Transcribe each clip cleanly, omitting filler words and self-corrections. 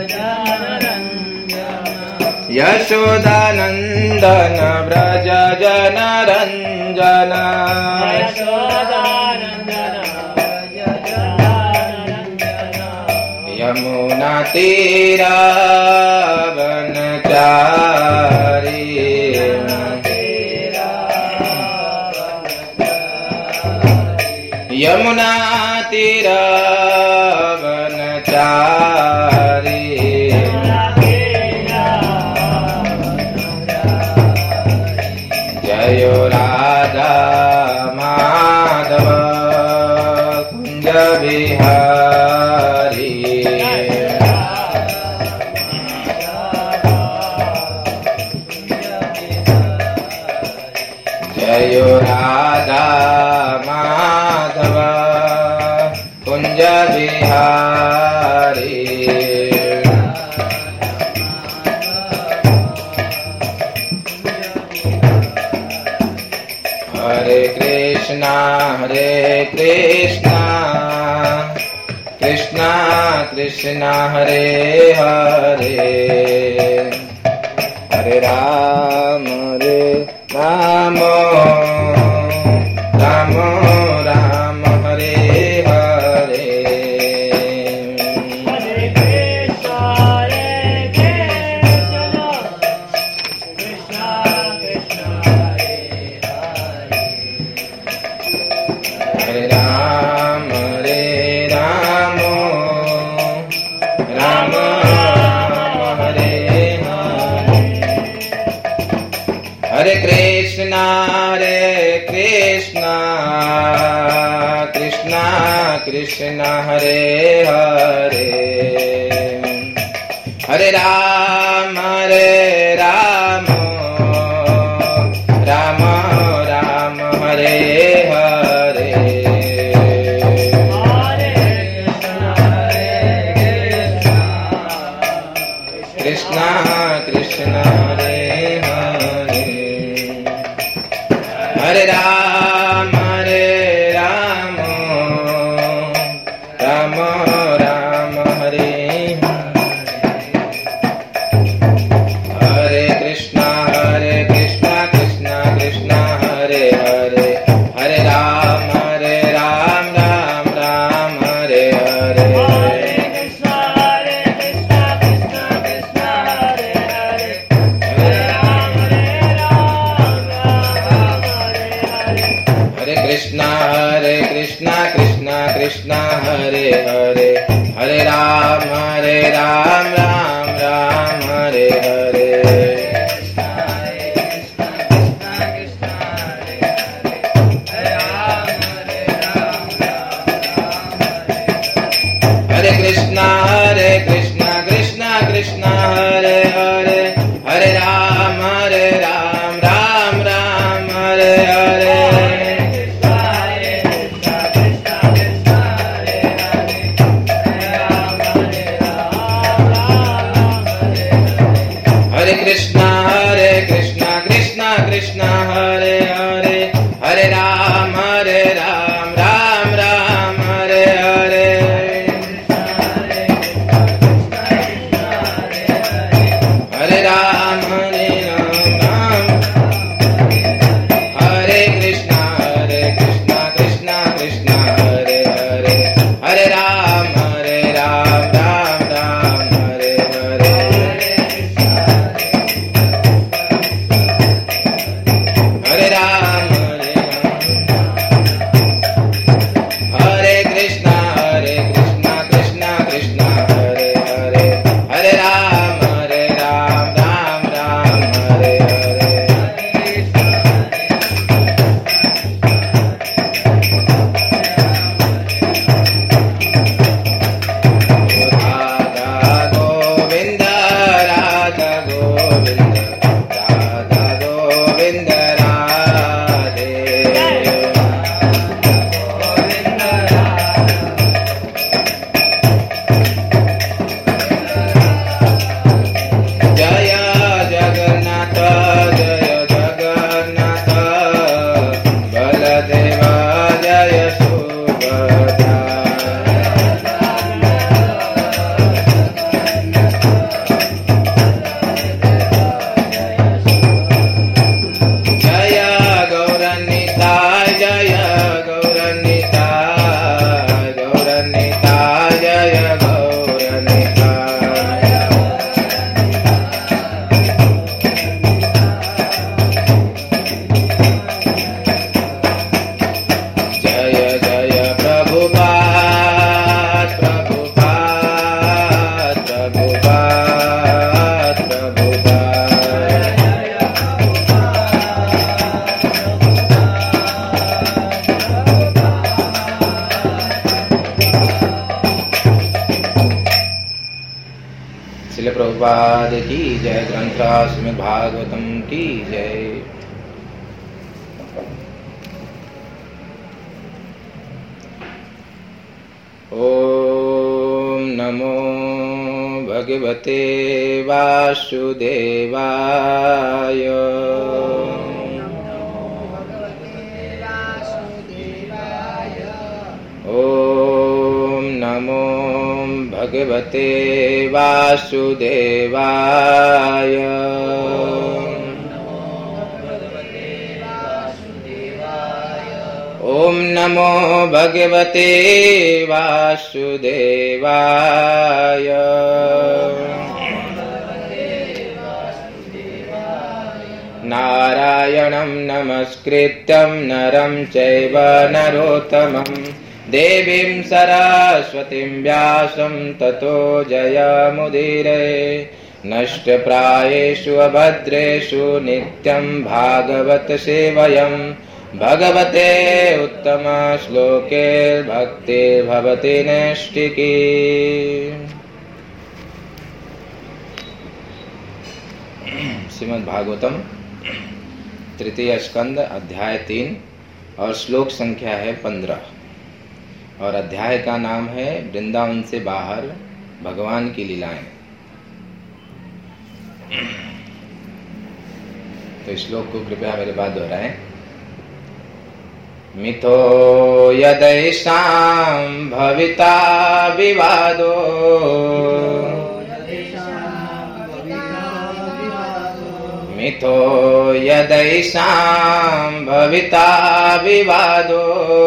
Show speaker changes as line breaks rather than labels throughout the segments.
यशोदानन्दन व्रज जनरञ्जन यमुनातीरावनचारी यमुनातीरावनचारी जयो राधा माधव कुंज बिहारी जयो राधा माधव कुंज बिहारी हरे कृष्णा कृष्णा कृष्णा हरे हरे हरे राम राम राम हरे हरे हरे राम राम हरे हरे हरे कृष्णा कृष्णा कृष्णा हरे हरे हरे राम राम हरे हरे कृष्णा कृष्णा हरे हरे हरे राम राम हरे हरे कृष्णा कृष्णा कृष्णा हरे हरे हरे राम राम हरे हरे कृष्णा कृष्णा कृष्णा हरे हरे हरे राम राम हरे हरे हरे कृष्णा कृष्णा कृष्णा हरे हरे हरे राम राम हरे हरे श्रील प्रभुपाद की जय। ग्रंथराज श्रीमद् भागवतम की जय। ओम नमो भगवते वासुदेवाय। ओम नमो भगवते वासुदेवाय। ओम नमो भगवते वासुदेवाय। नारायणं नमस्कृत्यं नरं चैव नरोत्तमं देवीं सरस्वतीं व्यासं ततो जयमुदीरये। नष्टप्रायेषु अभद्रेषु नित्यं भागवत सेवयं भगवते उत्तम श्लोके भक्तिर्भवति नैष्टिकी। श्रीमद् भागवतम तृतीय स्कंद अध्याय 3 और श्लोक संख्या है 15 और अध्याय का नाम है वृंदावन से बाहर भगवान की लीलाएं। तो इस श्लोक को कृपया मेरे बाद दोहराएं। मिथो यदैषां भविता विवादो मिथो यदैषां भविता विवादो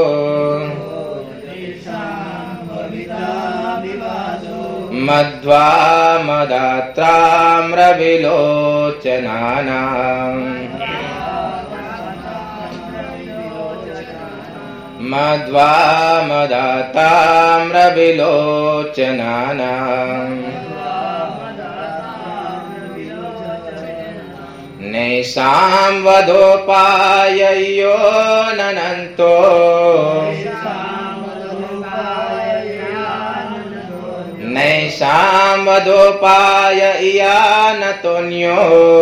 मध्वा मदात्राम्रविलोचनानाम् मध्वा मदात्राम्रविलोचनानाम् नैषां वधोपाययो ननन्तो नैषां वधोपाययानतोऽन्यो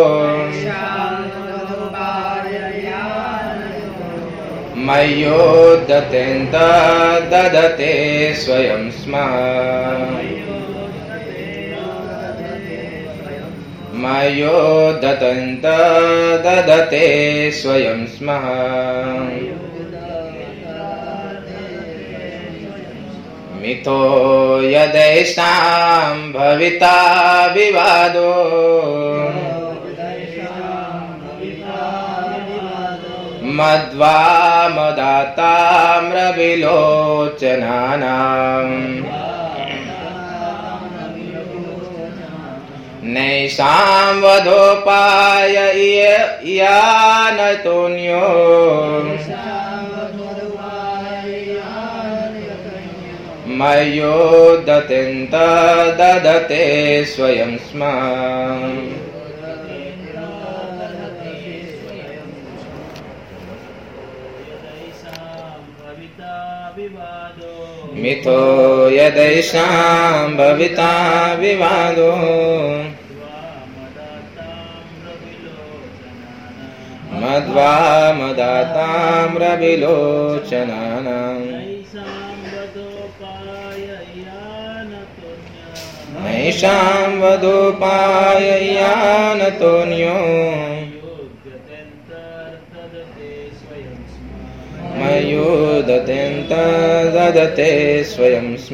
मय्योद्धतेऽन्त ददते स्वयं स्म मयोद्धतेऽन्त ददते स्वयं स्म। मिथो यदैषां भविता विवादो मध्वा मदाताम्रविलोचनानाम् नैषां वधोपाययानतोऽन्यो मयोद्धतेऽन्त ददते स्वयं स्म। मिथो यदैषां भविता विवादो मध्वा मदाताम्रविलोचनानाम् नैषां वधोपाययानतोऽन्यो मयोद्धतेऽन्त ददते स्वयं स्म।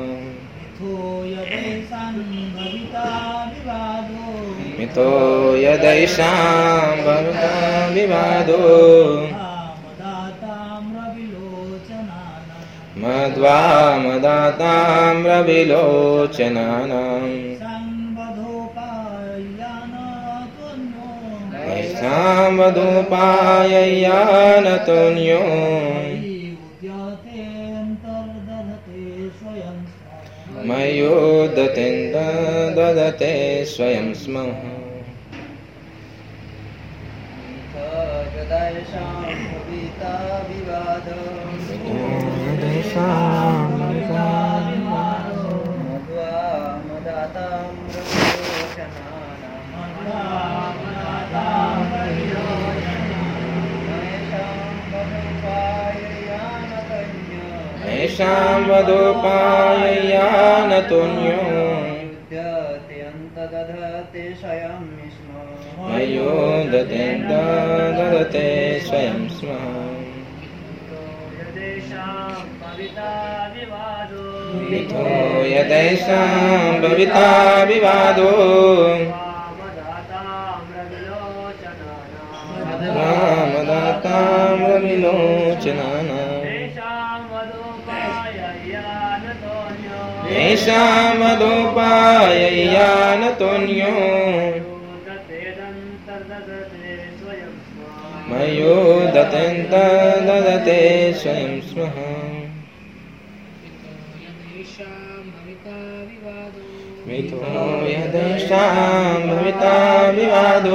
मिथो यदैषां भविता विवादो मध्वा मदाताम्रविलोचनानाम् नैषां वधोपाययानतोऽन्यो मयोद्धतेऽन्त ददते स्वयं स्म। ऐषां वदोपाययानतोऽन्यो मयो ददते स्वयं स्मः। मिथो यदैषां भविता विवादो रामदाताम्रविलोचनानाम् ऐषां वदोपाययानतोऽन्यो मयो ददते स्वयं स्मः। मिथो यदैषां भविता विवादो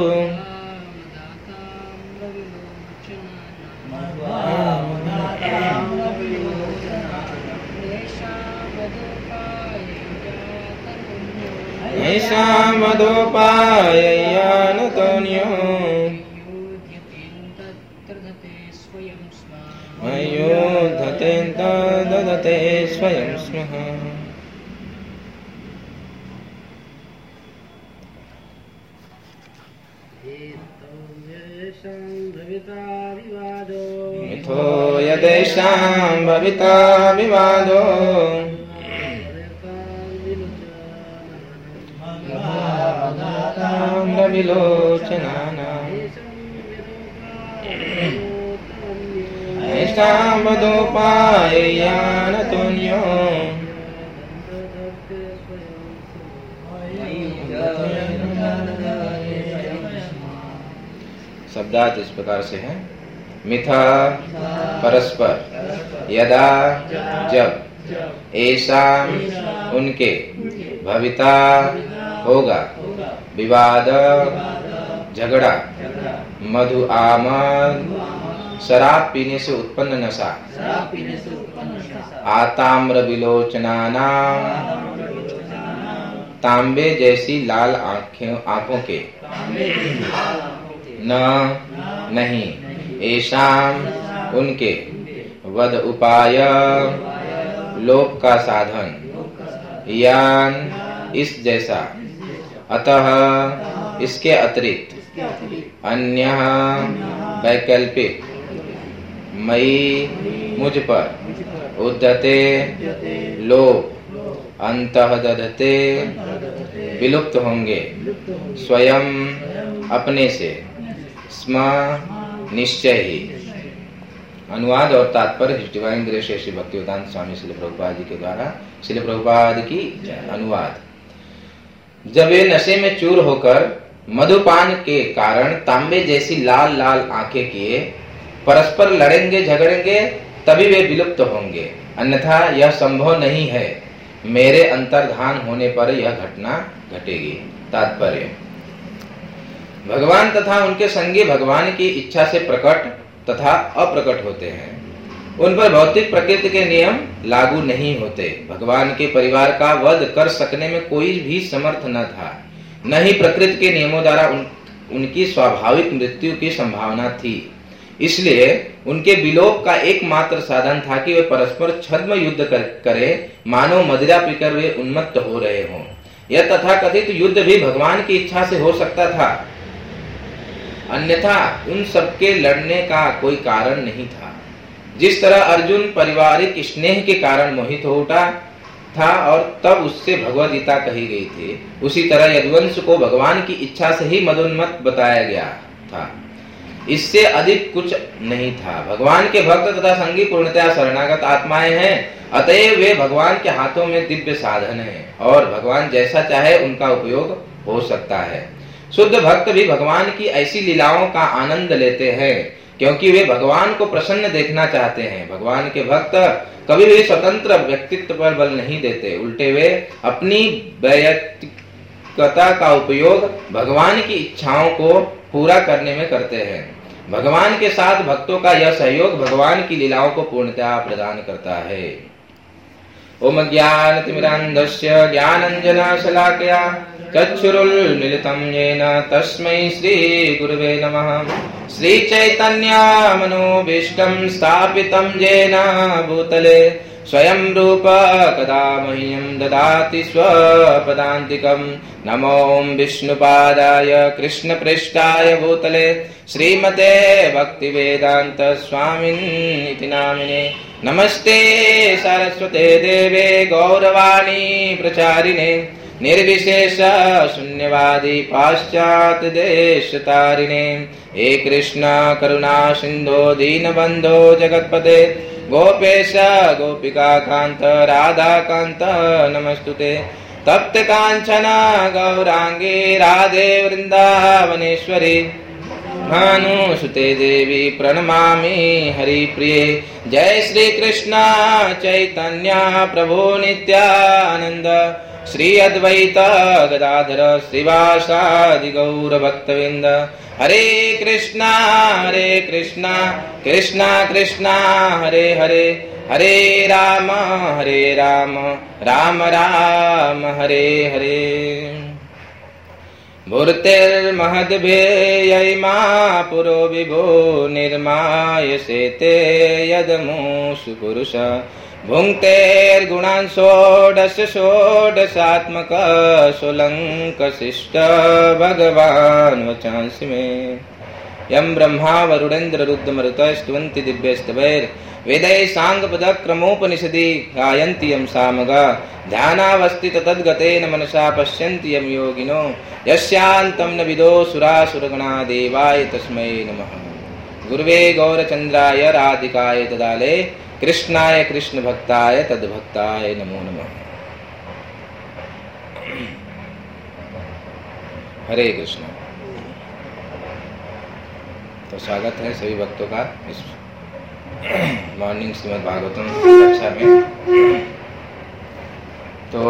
ऐषां वदोपाययानतोऽन्यो मयो ददते स्वयं स्मः। मिथो यदैषां भविता विवादो विलोचनानाम् ऐषां वदोपाययानतोऽन्यो शब्दार्थ इस प्रकार से है। मिथा परस्पर, यदा जब, ऐषां उनके, भविता होगा, विवाद झगड़ा, मधु आमद शराब पीने से उत्पन्न नशा, आताम्र विलोचनानाम तांबे जैसी लाल आंखों के, न नहीं, ऐषां उनके, वद उपाय लोक का साधन, यान इस जैसा, अतः इसके अतिरिक्त, अन्य वैकल्पिक, मई मुझ पर, उद्धते लोक, अंतः दधते विलुप्त होंगे, स्वयं अपने से, स्म निश्चय ही। अनुवाद और तात्पर्य डिवाइन ग्रेस श्री भक्तिवेदांत स्वामी श्रील प्रभुपाद जी के द्वारा श्रील प्रभुपाद की अनुवाद। जब वे नशे में चूर होकर मधुपान के कारण तांबे जैसी लाल लाल आंखें किए परस्पर लड़ेंगे झगड़ेंगे तभी वे विलुप्त होंगे, अन्यथा यह संभव नहीं है। मेरे अंतर्धान होने पर यह घटना घटेगी। तात्पर्य, भगवान तथा उनके संगी भगवान की इच्छा से प्रकट तथा अप्रकट होते हैं। उन पर भौतिक प्रकृति के नियम लागू नहीं होते। भगवान के परिवार का वध कर सकने में कोई भी समर्थ न था, न ही प्रकृति के नियमों द्वारा उनकी स्वाभाविक मृत्यु की संभावना थी। इसलिए उनके विलोप का एकमात्र साधन था कि वे परस्पर छद्म युद्ध करें, मानो मदिरा पीकर वे उन्मत्त हो रहे हों। यह तथाकथित युद्ध भी भगवान की इच्छा से हो सकता था, अन्यथा उन सबके लड़ने का कोई कारण नहीं था। जिस तरह अर्जुन पारिवारिक स्नेह के कारण मोहित हो उठा था और तब उससे भगवद गीता कही गई थी, उसी तरह यदुवंश को भगवान की इच्छा से ही मदोन्मत्त बताया गया था। इससे अधिक कुछ नहीं था। भगवान के भक्त तथा संगी पूर्णतया शरणागत आत्माएं हैं, अतएव वे भगवान के हाथों में दिव्य साधन हैं और भगवान जैसा चाहे उनका उपयोग हो सकता है। शुद्ध भक्त भी भगवान की ऐसी लीलाओं का आनंद लेते हैं क्योंकि वे भगवान को प्रसन्न देखना चाहते हैं। भगवान के भक्त कभी भी स्वतंत्र व्यक्तित्व पर बल नहीं देते, उल्टे वे अपनी वैयक्तिकता का उपयोग भगवान की इच्छाओं को पूरा करने में करते हैं। भगवान के साथ भक्तों का यह सहयोग भगवान की लीलाओं को पूर्णतया प्रदान करता है। ओम ज्ञानतिमिरान्धस्य ज्ञानाञ्जनशलाकया चक्षुरुन्मीलितं येन तस्मै श्रीगुरवे नमः। श्रीचैतन्यमनोभीष्टं स्थापितं येन भूतले स्वयं रूप कदा मह्यं ददाति स्वपदान्तिकं। नमो विष्णुपादाय कृष्णप्रेष्ठाय भूतले श्रीमते भक्तिवेदान्त स्वामिनिति नामिने। नमस्ते सरस्वते देवे गौरवाणी प्रचारिणे निर्विशेष शून्यवादी पाश्चात्य देशतारिणे। हे कृष्ण करुणा सिंधो दीनबंधो जगत्पते गोपेश गोपिका कांत राधा कांत नमस्तुते। तप्त कांचन गौरांगे राधे वृंदावनेश्वरी भानुसुते देवी प्रणमामि हरिप्रिये। जय श्री कृष्ण चैतन्य प्रभु नित्यानंद श्री अद्वैत गदाधर श्रीवासादि गौर भक्तवृंद। हरे कृष्णा कृष्णा कृष्णा हरे हरे हरे राम राम राम हरे हरे। मूर्तिर्महद्भेयैमा पुरो विभो निर्मायसेते यदमुषु पुरुष भुङ्क्तेर्गुणान् षोडश षोडशात्मक सोलङ्कशिष्ट भगवान् वचांसि मे। यं ब्रह्मा वरुणेन्द्र रुद्रमरुतः स्तुवन्ति दिव्यस्तवैर्वेदैः साङ्गपदक्रमोपनिषदि गायन्ति यं सामगा। ध्यानावस्थित तद्गतेन मनसा पश्यन्ति यं योगिनो यस्यान्तं न विदो सुरासुरगणा देवाय तस्मै नमः। गुरुवे गौरचन्द्राय राधिकाय तदाले कृष्णाय कृष्ण भक्ताय तद्भक्ताय नमो नमः। हरे कृष्ण। तो स्वागत है सभी भक्तों का इस मॉर्निंग श्रीमद् भागवतम कक्षा में। तो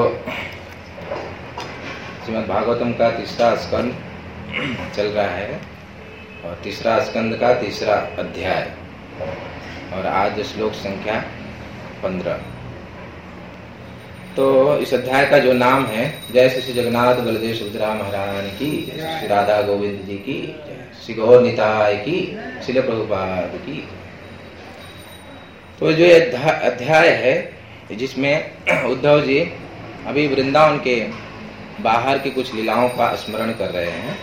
श्रीमद् भागवतम का तीसरा स्कंद चल रहा है और तीसरा स्कंद का तीसरा अध्याय और आज श्लोक संख्या 15। तो इस अध्याय का जो नाम है जय श्री जगन्नाथ बलदेव सुभद्रा महारानी की, श्री राधा गोविंद जी की, श्री गौर निताय की, श्रील प्रभुपाद की। तो जो अध्याय है जिसमें उद्धव जी अभी वृंदावन के बाहर की कुछ लीलाओं का स्मरण कर रहे हैं।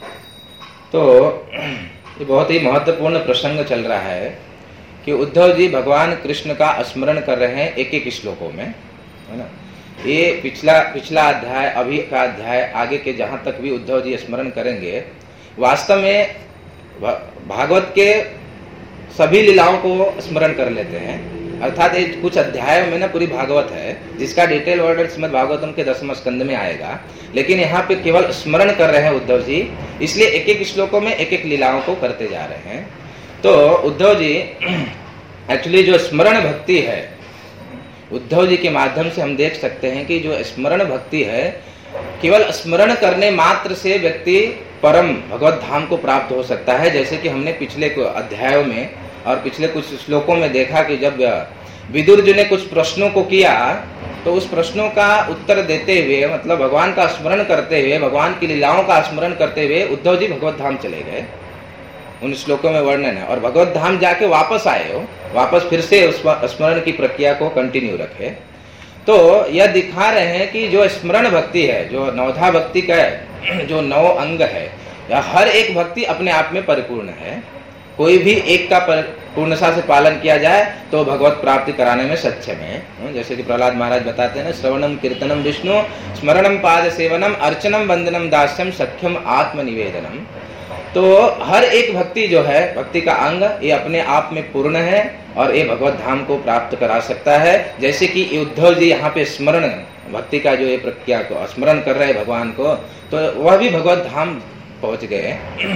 तो ये बहुत ही महत्वपूर्ण प्रसंग चल रहा है कि उद्धव जी भगवान कृष्ण का स्मरण कर रहे हैं एक एक श्लोकों में, है ना। ये पिछला अध्याय, अभी का अध्याय, आगे के जहां तक भी उद्धव जी स्मरण करेंगे, वास्तव में भागवत के सभी लीलाओं को स्मरण कर लेते हैं। अर्थात कुछ अध्यायों में ना पूरी भागवत है जिसका डिटेल वर्णन श्रीमद् भागवतम के 10वें स्कंद में आएगा, लेकिन यहाँ पे केवल स्मरण कर रहे हैं उद्धव जी, इसलिए एक एक श्लोकों में एक एक लीलाओं को करते जा रहे हैं। तो उद्धव जी एक्चुअली जो स्मरण भक्ति है, उद्धव जी के माध्यम से हम देख सकते हैं कि जो स्मरण भक्ति है, केवल स्मरण करने मात्र से व्यक्ति परम भगवत धाम को प्राप्त हो सकता है। जैसे कि हमने पिछले अध्यायों में और पिछले कुछ श्लोकों में देखा कि जब विदुर जी ने कुछ प्रश्नों को किया तो उस प्रश्नों का उत्तर देते हुए, मतलब भगवान का स्मरण करते हुए, भगवान की लीलाओं का स्मरण करते हुए उद्धव जी भगवत धाम चले गए। उन श्लोकों में वर्णन है। और भगवत धाम जाके वापस आए हो, वापस फिर से उस स्मरण की प्रक्रिया को कंटिन्यू रखे। तो यह दिखा रहे हैं कि जो स्मरण भक्ति है, जो नवधा भक्ति का जो 9 अंग है, यह हर एक भक्ति अपने आप में परिपूर्ण है। कोई भी एक का पूर्णता से पालन किया जाए तो भगवत प्राप्ति कराने में सक्षम है। जैसे कि प्रहलाद महाराज बताते हैं ना, श्रवणम कीर्तनम विष्णु स्मरणम पाद सेवनम अर्चनम वंदनम दास्यम सख्यम आत्मनिवेदनम। तो हर एक भक्ति जो है, भक्ति का अंग, ये अपने आप में पूर्ण है और ये भगवत धाम को प्राप्त करा सकता है। जैसे कि उद्धव जी यहाँ पे स्मरण भक्ति का जो ये प्रक्रिया को स्मरण कर रहे हैं भगवान को, तो वह भी भगवत धाम पहुंच गए।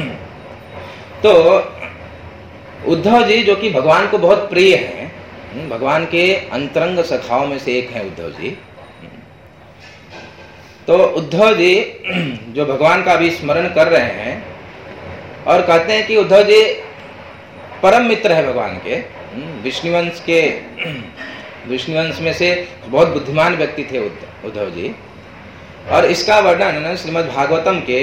तो उद्धव जी जो कि भगवान को बहुत प्रिय हैं, भगवान के अंतरंग सखाओं में से एक है उद्धव जी। तो उद्धव जी जो भगवान का भी स्मरण कर रहे हैं और कहते हैं कि उद्धव जी परम मित्र है भगवान के। विष्णुवंश के विष्णुवंश में से बहुत बुद्धिमान व्यक्ति थे उद्धव जी। और इसका वर्णन श्रीमद् भागवतम के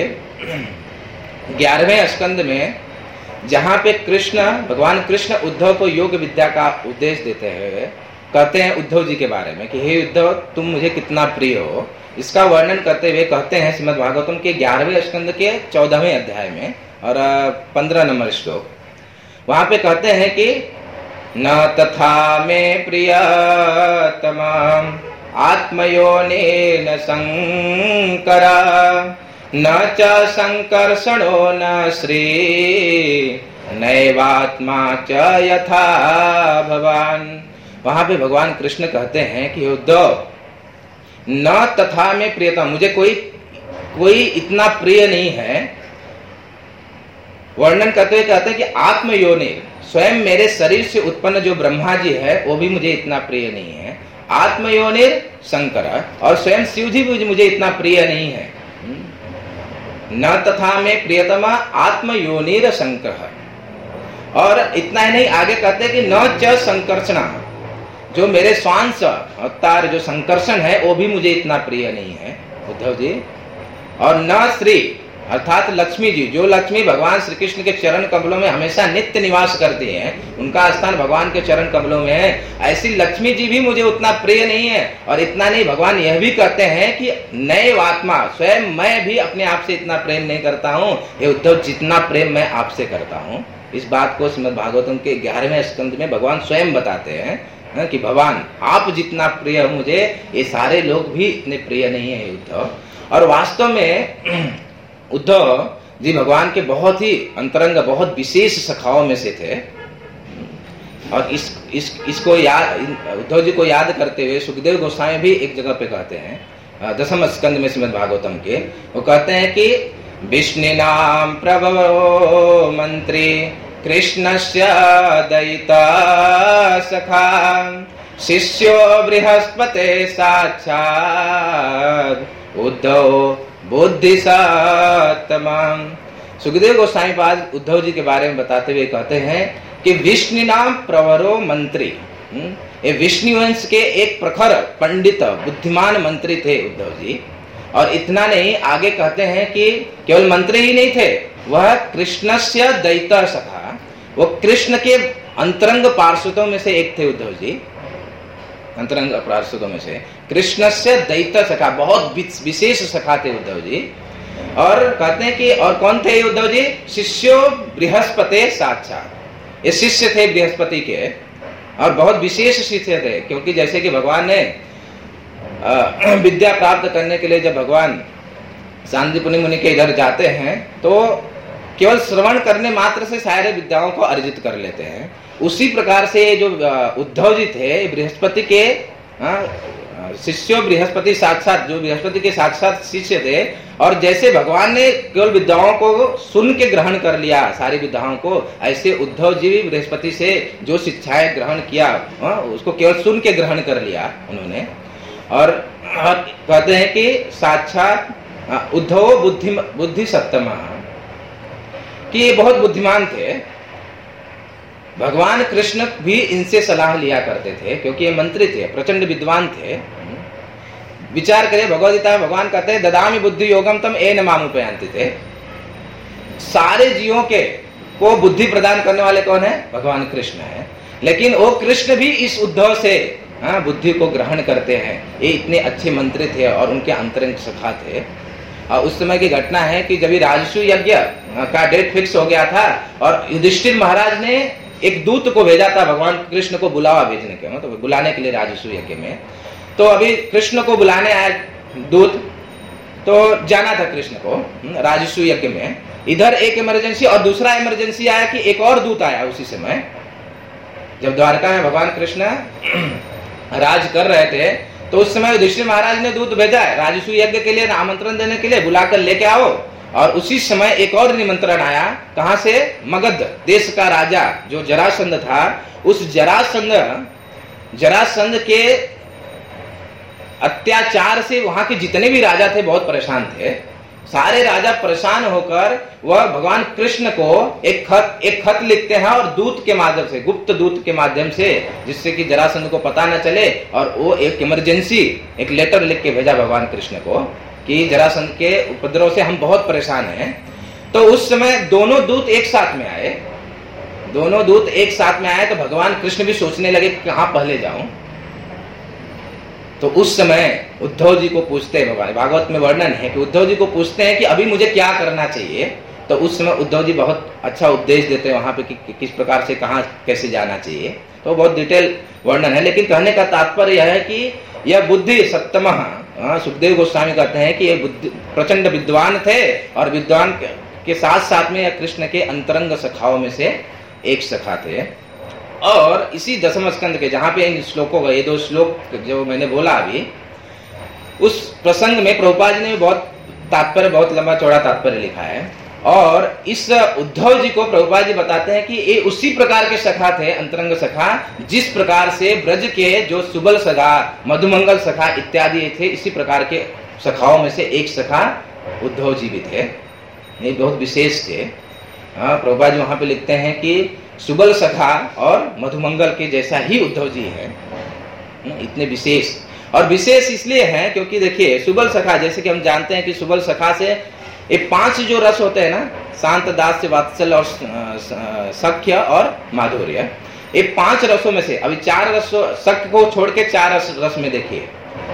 11वें स्कंद में, जहाँ पे भगवान कृष्ण उद्धव को योग विद्या का उपदेश देते हैं, कहते हैं उद्धव जी के बारे में कि हे उद्धव, तुम मुझे कितना प्रिय हो। इसका वर्णन करते हुए कहते हैं श्रीमद् भागवतम के 11वें स्कंद के 14वें अध्याय में और 15 नंबर श्लोक, वहां पे कहते हैं कि न तथा में प्रियतमं आत्मयोनेन शंकरा न च संकर्षणो न श्री नैवात्मा च यथा भवान। वहां पे भगवान कृष्ण कहते हैं कि उद्धव, न तथा में प्रियतम, मुझे कोई इतना प्रिय नहीं है। वर्णन करते हुए कहते हैं कि आत्मयोनि, स्वयं मेरे शरीर से उत्पन्न जो ब्रह्मा जी है वो भी मुझे इतना प्रिय नहीं है। आत्मयोनिर शंकर, और स्वयं शिव जी भी मुझे इतना प्रिय नहीं है। न तथा में प्रियतमा आत्मयोनिर शंकर। और इतना ही नहीं, आगे कहते हैं कि न च संकर्षणा, जो मेरे स्वांश अवतार जो संकर्षण है वो भी मुझे इतना प्रिय नहीं है उद्धव जी। और न श्री, अर्थात लक्ष्मी जी, जो लक्ष्मी भगवान श्री कृष्ण के चरण कमलों में हमेशा नित्य निवास करती हैं, उनका स्थान भगवान के चरण कमलों में है, ऐसी लक्ष्मी जी भी मुझे उतना प्रिय नहीं है। और इतना नहीं, भगवान यह भी कहते हैं कि नैव आत्मा, स्वयं मैं भी अपने आप से इतना प्रेम नहीं करता हूँ ये उद्धव, जितना प्रेम मैं आपसे करता हूँ। इस बात को श्रीमद् भागवतम के 11वें स्कंद में भगवान स्वयं बताते हैं कि भगवान आप जितना प्रिय हो मुझे, ये सारे लोग भी इतने प्रिय नहीं है उद्धव। और वास्तव में उद्धव जी भगवान के बहुत ही अंतरंग, बहुत विशेष सखाओं में से थे। और इसको याद, उद्धव जी को याद करते हुए सुखदेव गोस्वामी भी एक जगह पे कहते हैं 10वें स्कंद में श्रीमद् भागवतम के, वो कहते हैं कि विष्णु नाम प्रभवो मंत्री कृष्णस्य दयिता सखा शिष्यो बृहस्पते साक्षात् उद्धव बुद्धिसत्तमं। सुखदेव गोस्वामी पाद उद्धव जी के बारे में बताते हुए कहते हैं कि विष्णु नाम प्रवरो मंत्री, ये विष्णु वंश के एक प्रखर पंडित बुद्धिमान मंत्री थे उद्धव जी। और इतना नहीं, आगे कहते हैं कि केवल मंत्री ही नहीं थे, वह कृष्णस्य दैता सखा, वो कृष्ण के अंतरंग पार्षदों में से एक थे उद्धव जी। अंतरंग पार्षदों में से कृष्णस्य दैत्य सखा, बहुत विशेष सखा थे उद्धव जी। और कहते हैं कि और कौन थे उद्धव जी? शिष्यो बृहस्पति साक्षात, ये शिष्य थे बृहस्पति के और बहुत विशेष शिष्य थे। क्योंकि जैसे कि भगवान ने विद्या प्राप्त करने के लिए जब भगवान सांदीपनि मुनि के इधर जाते हैं तो केवल श्रवण करने मात्र से सारे विद्याओं को अर्जित कर लेते हैं। उसी प्रकार से जो उद्धव जी थे बृहस्पति के शिष्यो बृहस्पति साक्षात, जो बृहस्पति के साक्षात शिष्य थे। और जैसे भगवान ने केवल विद्याओं को सुन के ग्रहण कर लिया सारी विद्याओं को, ऐसे उद्धव जी भी बृहस्पति से जो शिक्षाएं ग्रहण किया उसको केवल सुन के ग्रहण कर लिया उन्होंने। और कहते हैं कि साक्षात उद्धव बुद्धि सत्तमा, कि ये बहुत बुद्धिमान थे। भगवान कृष्ण भी इनसे सलाह लिया करते थे क्योंकि ये मंत्री थे, प्रचंड विद्वान थे। विचार करें, भगवद गीता में भगवान कहते हैं ददामि बुद्धि योगम तम येन मामुपयान्ति थे। सारे जीवों के को बुद्धि प्रदान करने वाले कौन है? भगवान कृष्ण है। लेकिन वो कृष्ण भी इस उद्धव से बुद्धि को ग्रहण करते हैं। ये इतने अच्छे मंत्री थे और उनके अंतरंग सखा थे। और उस समय की घटना है कि जब राजसू यज्ञ का डेट फिक्स हो गया था और युधिष्ठिर महाराज ने एक दूत को भेजा था भगवान कृष्ण को बुलावा भेजने के, तो बुलाने के लिए राजसू यज्ञ में। तो अभी कृष्ण को बुलाने आया दूत, तो जाना था कृष्ण को राजसू यज्ञ में। इधर एक इमरजेंसी और दूसरा इमरजेंसी आया कि एक और दूत आया उसी समय, जब द्वारका में भगवान कृष्ण राज कर रहे थे। तो उस समय युधिष्ठिर महाराज ने दूत भेजा है राजसू यज्ञ के लिए आमंत्रण देने के लिए, बुलाकर लेके आओ। और उसी समय एक और निमंत्रण आया, कहां से? मगध देश का राजा जो जरासंध था, उस जरासंध के अत्याचार से वहां के जितने भी राजा थे बहुत परेशान थे। सारे राजा परेशान होकर वह भगवान कृष्ण को एक खत लिखते हैं, और दूत के माध्यम से, गुप्त दूत के माध्यम से, जिससे कि जरासंध को पता न चले, और वो एक इमरजेंसी एक लेटर लिख के भेजा भगवान कृष्ण को कि जरासंध के उपद्रव से हम बहुत परेशान हैं। तो उस समय दोनों दूत एक साथ में आए, तो भगवान कृष्ण भी सोचने लगे कि कहां पहले जाऊं। तो उस समय उद्धव जी को पूछते हैं, भगवान भागवत में वर्णन है कि उद्धव जी को पूछते हैं कि अभी मुझे क्या करना चाहिए। तो उस समय उद्धव जी बहुत अच्छा उपदेश देते हैं वहां पे कि किस प्रकार से कहां कैसे जाना चाहिए। तो बहुत डिटेल वर्णन है, लेकिन कहने का तात्पर्य यह है कि यह बुद्धि सप्तमः, सुखदेव गोस्वामी कहते हैं कि ये बुद्धि प्रचंड विद्वान थे, और विद्वान के साथ साथ में कृष्ण के अंतरंग सखाओं में से एक सखा थे। और इसी दसम स्कंद के, जहां पे इन श्लोकों का, ये 2 श्लोक जो मैंने बोला अभी, उस प्रसंग में प्रभुपाद जी ने बहुत लंबा चौड़ा तात्पर्य लिखा है। और इस उद्धव जी को प्रभुपाद जी बताते हैं कि ये उसी प्रकार के सखा थे, अंतरंग सखा, जिस प्रकार से ब्रज के जो सुबल सखा, मधुमंगल सखा इत्यादि थे, इसी प्रकार के सखाओं में से एक सखा उद्धव जी भी थे। ये बहुत विशेष थे। प्रभुपाद जी वहां पे लिखते हैं कि सुबल सखा और मधुमंगल के जैसा ही उद्धव जी है, इतने विशेष। और विशेष इसलिए है क्योंकि देखिए, सुबल सखा, जैसे कि हम जानते हैं कि सुबल सखा से ये 5 जो रस होते हैं ना, शांत, दास्य, वात्सल्य और सख्य और माधुर्य, ये 5 रसों में से अभी 4 रस, सख्य को छोड़ के 4 रस में देखिए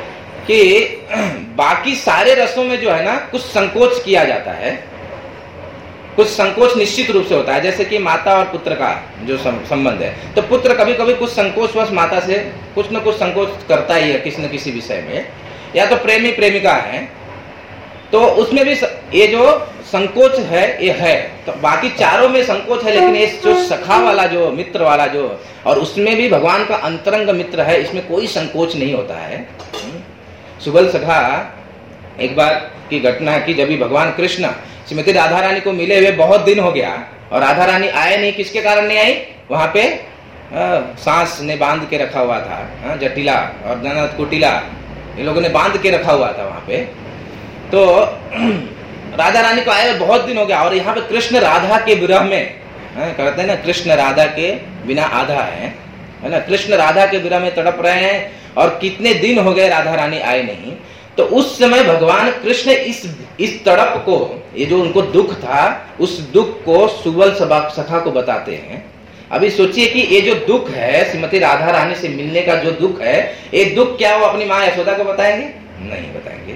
कि बाकी सारे रसों में जो है ना, कुछ संकोच किया जाता है, कुछ संकोच निश्चित रूप से होता है। जैसे कि माता और पुत्र का जो संबंध है, तो पुत्र कभी कभी कुछ संकोचवश माता से कुछ न कुछ संकोच करता ही है किसी न किसी विषय में, या तो प्रेमी प्रेमिका है, तो उसमें भी ये जो संकोच है ये है। तो बाकी चारों में संकोच है, लेकिन ये जो सखा वाला, जो मित्र वाला जो, और उसमें भी भगवान का अंतरंग मित्र है, इसमें कोई संकोच नहीं होता है। सुबल सखा, एक बार की घटना है कि जब भी भगवान कृष्ण श्रीमती राधा रानी को मिले हुए बहुत दिन हो गया, और राधा रानी आए नहीं, किसके कारण नहीं आई, वहां पे सांस ने बांध के रखा हुआ था, जटिला और ननद कुटिला, ये लोगों ने बांध के रखा हुआ था वहां पे। तो राधा रानी को आए बहुत दिन हो गया, और यहाँ पे कृष्ण राधा के विरह में, कहते हैं ना, कृष्ण राधा के बिना आधा है ना, कृष्ण राधा के विरह में तड़प रहे हैं, और कितने दिन हो गए राधा रानी आए नहीं। तो उस समय भगवान कृष्ण इस तड़प को, ये जो उनको दुख था, उस दुख को सुबल सखा को बताते हैं। अभी सोचिए कि ये जो दुख है, श्रीमती राधा रानी से मिलने का जो दुख है, ये दुख क्या वो अपनी माँ यशोदा को बताएंगे? नहीं बताएंगे।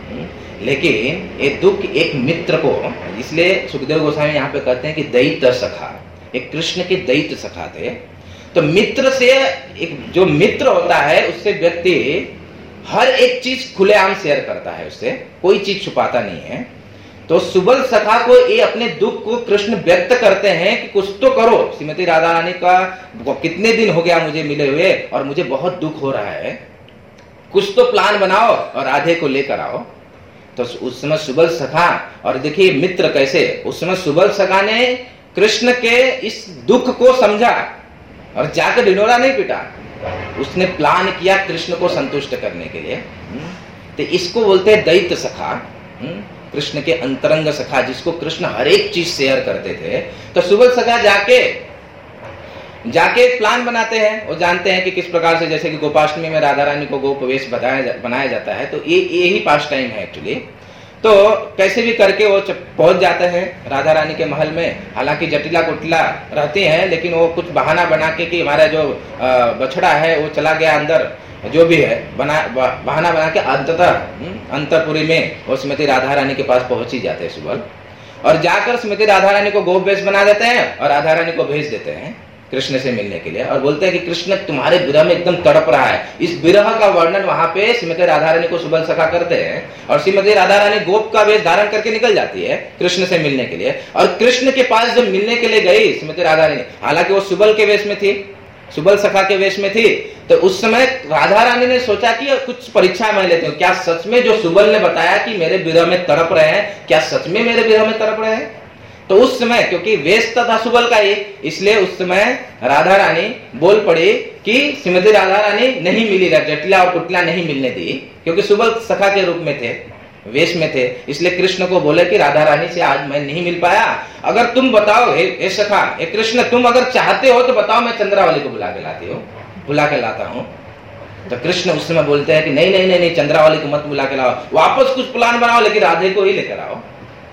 लेकिन ये दुख एक मित्र को, इसलिए सुखदेव गोस्वामी यहाँ पे कहते हैं कि दैत्य सखा, एक कृष्ण के दैत्य सखा थे। तो मित्र से, एक जो मित्र होता है उससे व्यक्ति हर एक चीज खुलेआम शेयर करता है, उससे कोई चीज छुपाता नहीं है। तो सुबल सखा को ये अपने दुख को कृष्ण व्यक्त करते हैं कि कुछ तो करो, श्रीमती राधा रानी का कितने दिन हो गया मुझे मिले हुए, और मुझे बहुत दुख हो रहा है, कुछ तो प्लान बनाओ और राधे को लेकर आओ। तो उस समय सुबल सखा, और देखिए मित्र कैसे, उस समय सुबल सखा ने कृष्ण के इस दुख को समझा और जाकर ढिंढोरा नहीं पीटा, उसने प्लान किया कृष्ण को संतुष्ट करने के लिए। तो इसको बोलते हैं दैत्य सखा, कृष्ण के अंतरंग सखा, जिसको कृष्ण हर एक चीज शेयर करते थे। तो सुबल सखा जाके प्लान बनाते हैं, वो जानते हैं कि किस प्रकार से, जैसे कि गोपाष्टमी में राधा रानी को गोप वेश बनाया जाता है, तो ये ही पास टाइम है एक्चुअली। तो कैसे भी करके वो पहुंच जाते हैं राधा रानी के महल में। हालांकि जटिला कुटिला रहती हैं, लेकिन वो कुछ बहाना बना के कि हमारा जो बछड़ा है वो चला गया अंदर, जो भी है बहाना बना के अंततः अंतरपुरी में वो श्रीमती राधा रानी के पास पहुंच ही जाते हैं सुबल, और जाकर श्रीमती राधा रानी को गोप वेश बना देते हैं और राधा रानी को भेज देते हैं कृष्ण से मिलने के लिए, और बोलते हैं कि कृष्ण तुम्हारे विरह में एकदम तड़प रहा है। इस विरह का वर्णन वहां पे श्रीमती राधा रानी को सुबल सखा करते हैं, और श्रीमती राधा रानी गोप का वेश धारण करके निकल जाती है कृष्ण से मिलने के लिए। और कृष्ण के पास जब मिलने के लिए गई श्रीमती राधा रानी, हालांकि वो सुबल के वेश में थी, सुबल सखा के वेश में थी, तो उस समय राधा रानी ने सोचा कि कुछ परीक्षा मैं लेती हूँ, क्या सच में जो सुबल ने बताया कि मेरे विरह में तड़प रहे हैं, क्या सच में मेरे विरह में तड़प रहे हैं? तो उस समय क्योंकि वेश था सुबल का ही, इसलिए उस समय राधा रानी बोल पड़ी कि श्रीमती राधा रानी नहीं मिली, जटिला और कुटिला नहीं मिलने दी, क्योंकि सुबल सखा के रूप में थे। वेश में थे, इसलिए कृष्ण को बोले कि राधा रानी से आज मैं नहीं मिल पाया, अगर तुम बताओ हे सखा, हे कृष्ण, तुम अगर चाहते हो तो बताओ, मैं चंद्रावली को बुला के लाता हूँ। तो कृष्ण उस समय बोलते हैं कि नहीं नहीं नहीं नहीं, चंद्रावली को मत बुला के लाओ, वापस कुछ प्लान बनाओ, लेकिन राधे को ही लेकर आओ।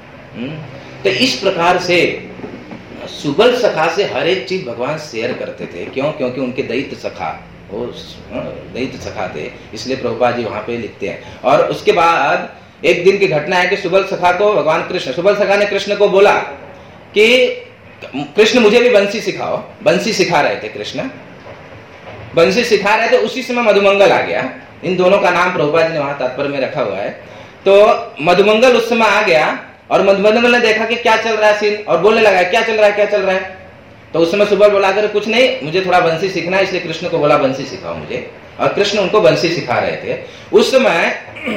तो इस प्रकार से सुबल सखा से हर एक चीज भगवान शेयर करते थे। क्यों? क्योंकि उनके दैत्य सखा, वो दैत्य सखा थे, इसलिए प्रभुपाद जी वहां पे लिखते हैं। और उसके बाद एक दिन की घटना है कि सुबल सखा को भगवान कृष्ण, सुबल सखा ने कृष्ण को बोला कि कृष्ण मुझे भी बंसी सिखाओ। बंसी सिखा रहे थे कृष्ण, बंसी सिखा रहे थे। उसी समय मधुमंगल आ गया। इन दोनों का नाम प्रभुपाद जी ने वहां तात्पर्य में रखा हुआ है। तो मधुमंगल उस समय आ गया और मधुमंगल ने देखा कि क्या चल रहा है सीन, और बोलने लगा क्या चल रहा है। तो उस समय सुबल बोला कर कुछ नहीं, मुझे थोड़ा बंसी सीखना है, इसलिए कृष्ण को बोला बंसी सिखाओ मुझे, और कृष्ण उनको बंसी सिखा रहे थे। उस समय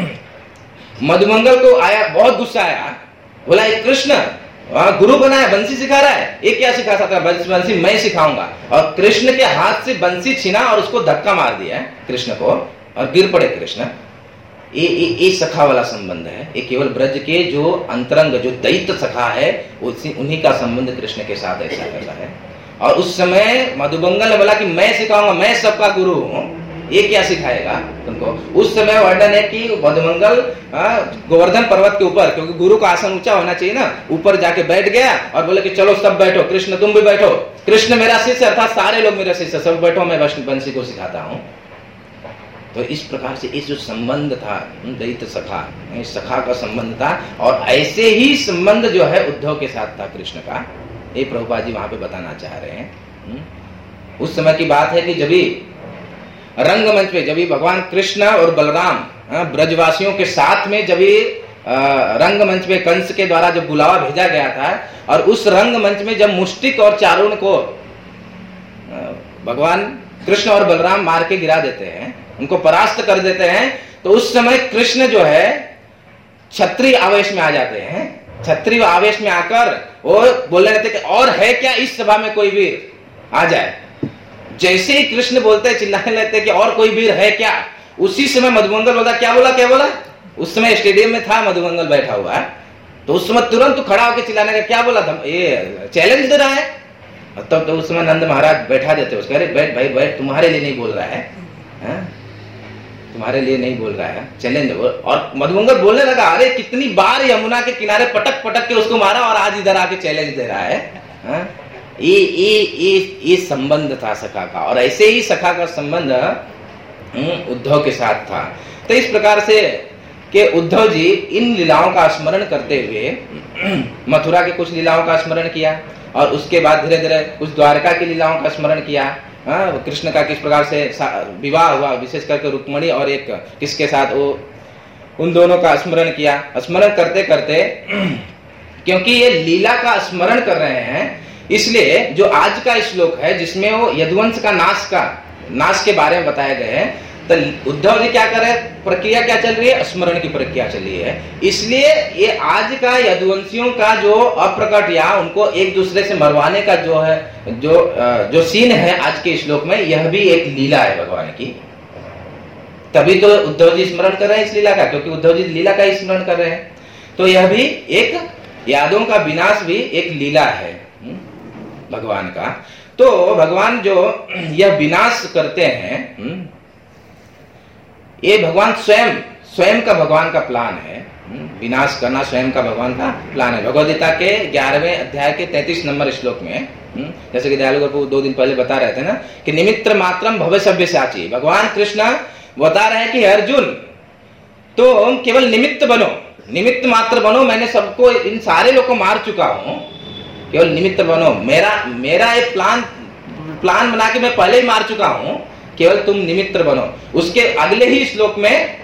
मधुमंगल को आया, बहुत गुस्सा आया, बोला ये कृष्ण गुरु बनाया, बंसी सिखा रहा है, ये क्या सिखा सकता है, बंसी मैं सिखाऊंगा। और कृष्ण के हाथ से बंसी छीना और उसको धक्का मार दिया कृष्ण को, और गिर पड़े कृष्ण। ये सखा वाला संबंध है। ये केवल ब्रज के जो अंतरंग, जो दैत्य सखा है, उन्हीं का संबंध कृष्ण के साथ ऐसा है। और उस समय मधुमंगल ने बोला कि मैं सिखाऊंगा, मैं सबका गुरु हूँ, ये क्या सिखाएगा तुमको। उस समय वर्णन है कि मधुमंगल गोवर्धन पर्वत के ऊपर, क्योंकि गुरु का आसन ऊंचा होना चाहिए ना, ऊपर जाके बैठ गया और बोले कि चलो सब बैठो, कृष्ण तुम भी बैठो, कृष्ण मेरा शिष्य, अर्थात सारे लोग मेरे शिष्य, सब बैठो, मैं बंसी को सिखाता हूँ। तो इस प्रकार से इस जो संबंध था दैत्य सखा, इस सखा का संबंध था। और ऐसे ही संबंध जो है उद्धव के साथ था कृष्ण का, ये प्रभुपाद जी वहां पे बताना चाह रहे हैं। उस समय की बात है कि जब रंगमंच पे, जब भगवान कृष्ण और बलराम ब्रजवासियों के साथ में जब रंगमंच पे कंस के द्वारा जब बुलावा भेजा गया था, और उस रंगमंच में जब मुष्टिक और चारुण को भगवान कृष्ण और बलराम मार के गिरा देते हैं, उनको परास्त कर देते हैं, तो उस समय कृष्ण जो है क्षत्रिय आवेश में आ जाते हैं। क्षत्रिय आवेश में आकर वो बोलने लगते कि और है क्या इस सभा में कोई वीर, आ जाए। जैसे ही कृष्ण बोलते हैं, चिल्लाने लगते हैं कि और कोई वीर है क्या। उसी समय मधुमंगल बोलता क्या बोला। उस समय स्टेडियम में था मधुमंगल बैठा हुआ, तो उस समय तुरंत खड़ा होकर चिल्लाने का क्या बोला, ये चैलेंज दे रहा है। तब तो उस समय नंद महाराज बैठा देते उसको, अरे बैठ भाई बैठ, तुम्हारे लिए नहीं बोल रहा है, तुम्हारे लिए नहीं बोल रहा है, चैलेंज। और मधुमंगल बोलने लगा, अरे कितनी बार यमुना के किनारे पटक पटक के उसको मारा और आज इधर आके चैलेंज दे रहा है। ये संबंध था सखा का। और ऐसे ही सखा का संबंध उद्धव के साथ था। तो इस प्रकार से कि उद्धव जी इन लीलाओं का स्मरण करते हुए मथुरा के कुछ लीलाओं का स्मरण किया, और उसके बाद धीरे धीरे कुछ द्वारका की लीलाओं का स्मरण किया। कृष्ण का किस प्रकार से विवाह हुआ, विशेष करके रुक्मणी और एक किसके साथ, वो उन दोनों का स्मरण किया। स्मरण करते करते क्योंकि ये लीला का स्मरण कर रहे हैं, इसलिए जो आज का श्लोक है जिसमें वो यदुवंश का नाश के बारे में बताए गए हैं, तो उद्धव जी क्या कर रहे हैं, प्रक्रिया क्या चल रही है, स्मरण की प्रक्रिया चल रही है। इसलिए ये आज का यदुवंशियों का जो अप्रकट या उनको एक दूसरे से मरवाने का जो है, जो सीन है आज के श्लोक में, यह भी एक लीला है भगवान की। तभी तो उद्धव जी स्मरण कर रहे हैं इस लीला का, क्योंकि उद्धव जी लीला का ही स्मरण कर रहे हैं। तो यह भी एक, यादों का विनाश भी एक लीला है भगवान का। तो भगवान जो यह विनाश करते हैं, ये भगवान स्वयं का भगवान का प्लान है। विनाश करना स्वयं का भगवान का प्लान है। भगवद गीता के 11वें अध्याय के 33 नंबर श्लोक में, जैसे कि दयालु गुरु 2 दिन पहले बता रहे थे ना, कि निमित्र मात्रम भव सव्यसाची। भगवान कृष्ण बता रहे हैं कि अर्जुन तो केवल निमित्त बनो, निमित्त मात्र बनो, मैंने सबको, इन सारे लोग को मार चुका हूं, केवल निमित्त बनो। मेरा एक प्लान बना के मैं पहले ही मार चुका हूं, केवल तुम निमित्त बनो। उसके अगले श्लोक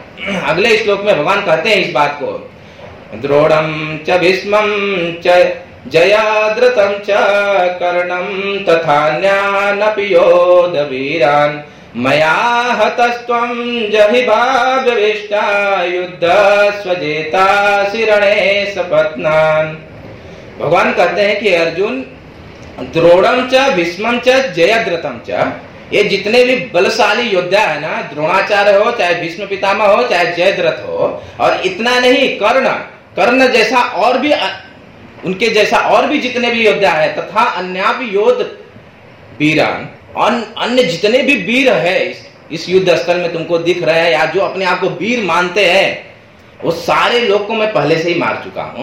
में भगवान कहते हैं इस बात को, द्रोणम च भीष्मं च जयाद्रतं च कर्णं तथान्यानपि योधवीरान् मया हतस्त्वं जहिभाव्यविष्टा युद्धस्वजेता शिरणे सपत्नान्। भगवान कहते हैं कि अर्जुन, द्रोणम च भीष्मं च जयद्रथम च, ये जितने भी बलशाली योद्धा है ना, द्रोणाचार्य हो, चाहे भीष्म पितामह हो, चाहे जयद्रथ हो, और इतना नहीं, कर्ण जैसा और भी, उनके जैसा और भी जितने भी योद्धा है, तथा अन्यापि योद्ध वीरान, अन्य जितने भी वीर है इस युद्ध स्थल में तुमको दिख रहे हैं, या जो अपने आप को वीर मानते हैं, वो सारे लोग को मैं पहले से ही मार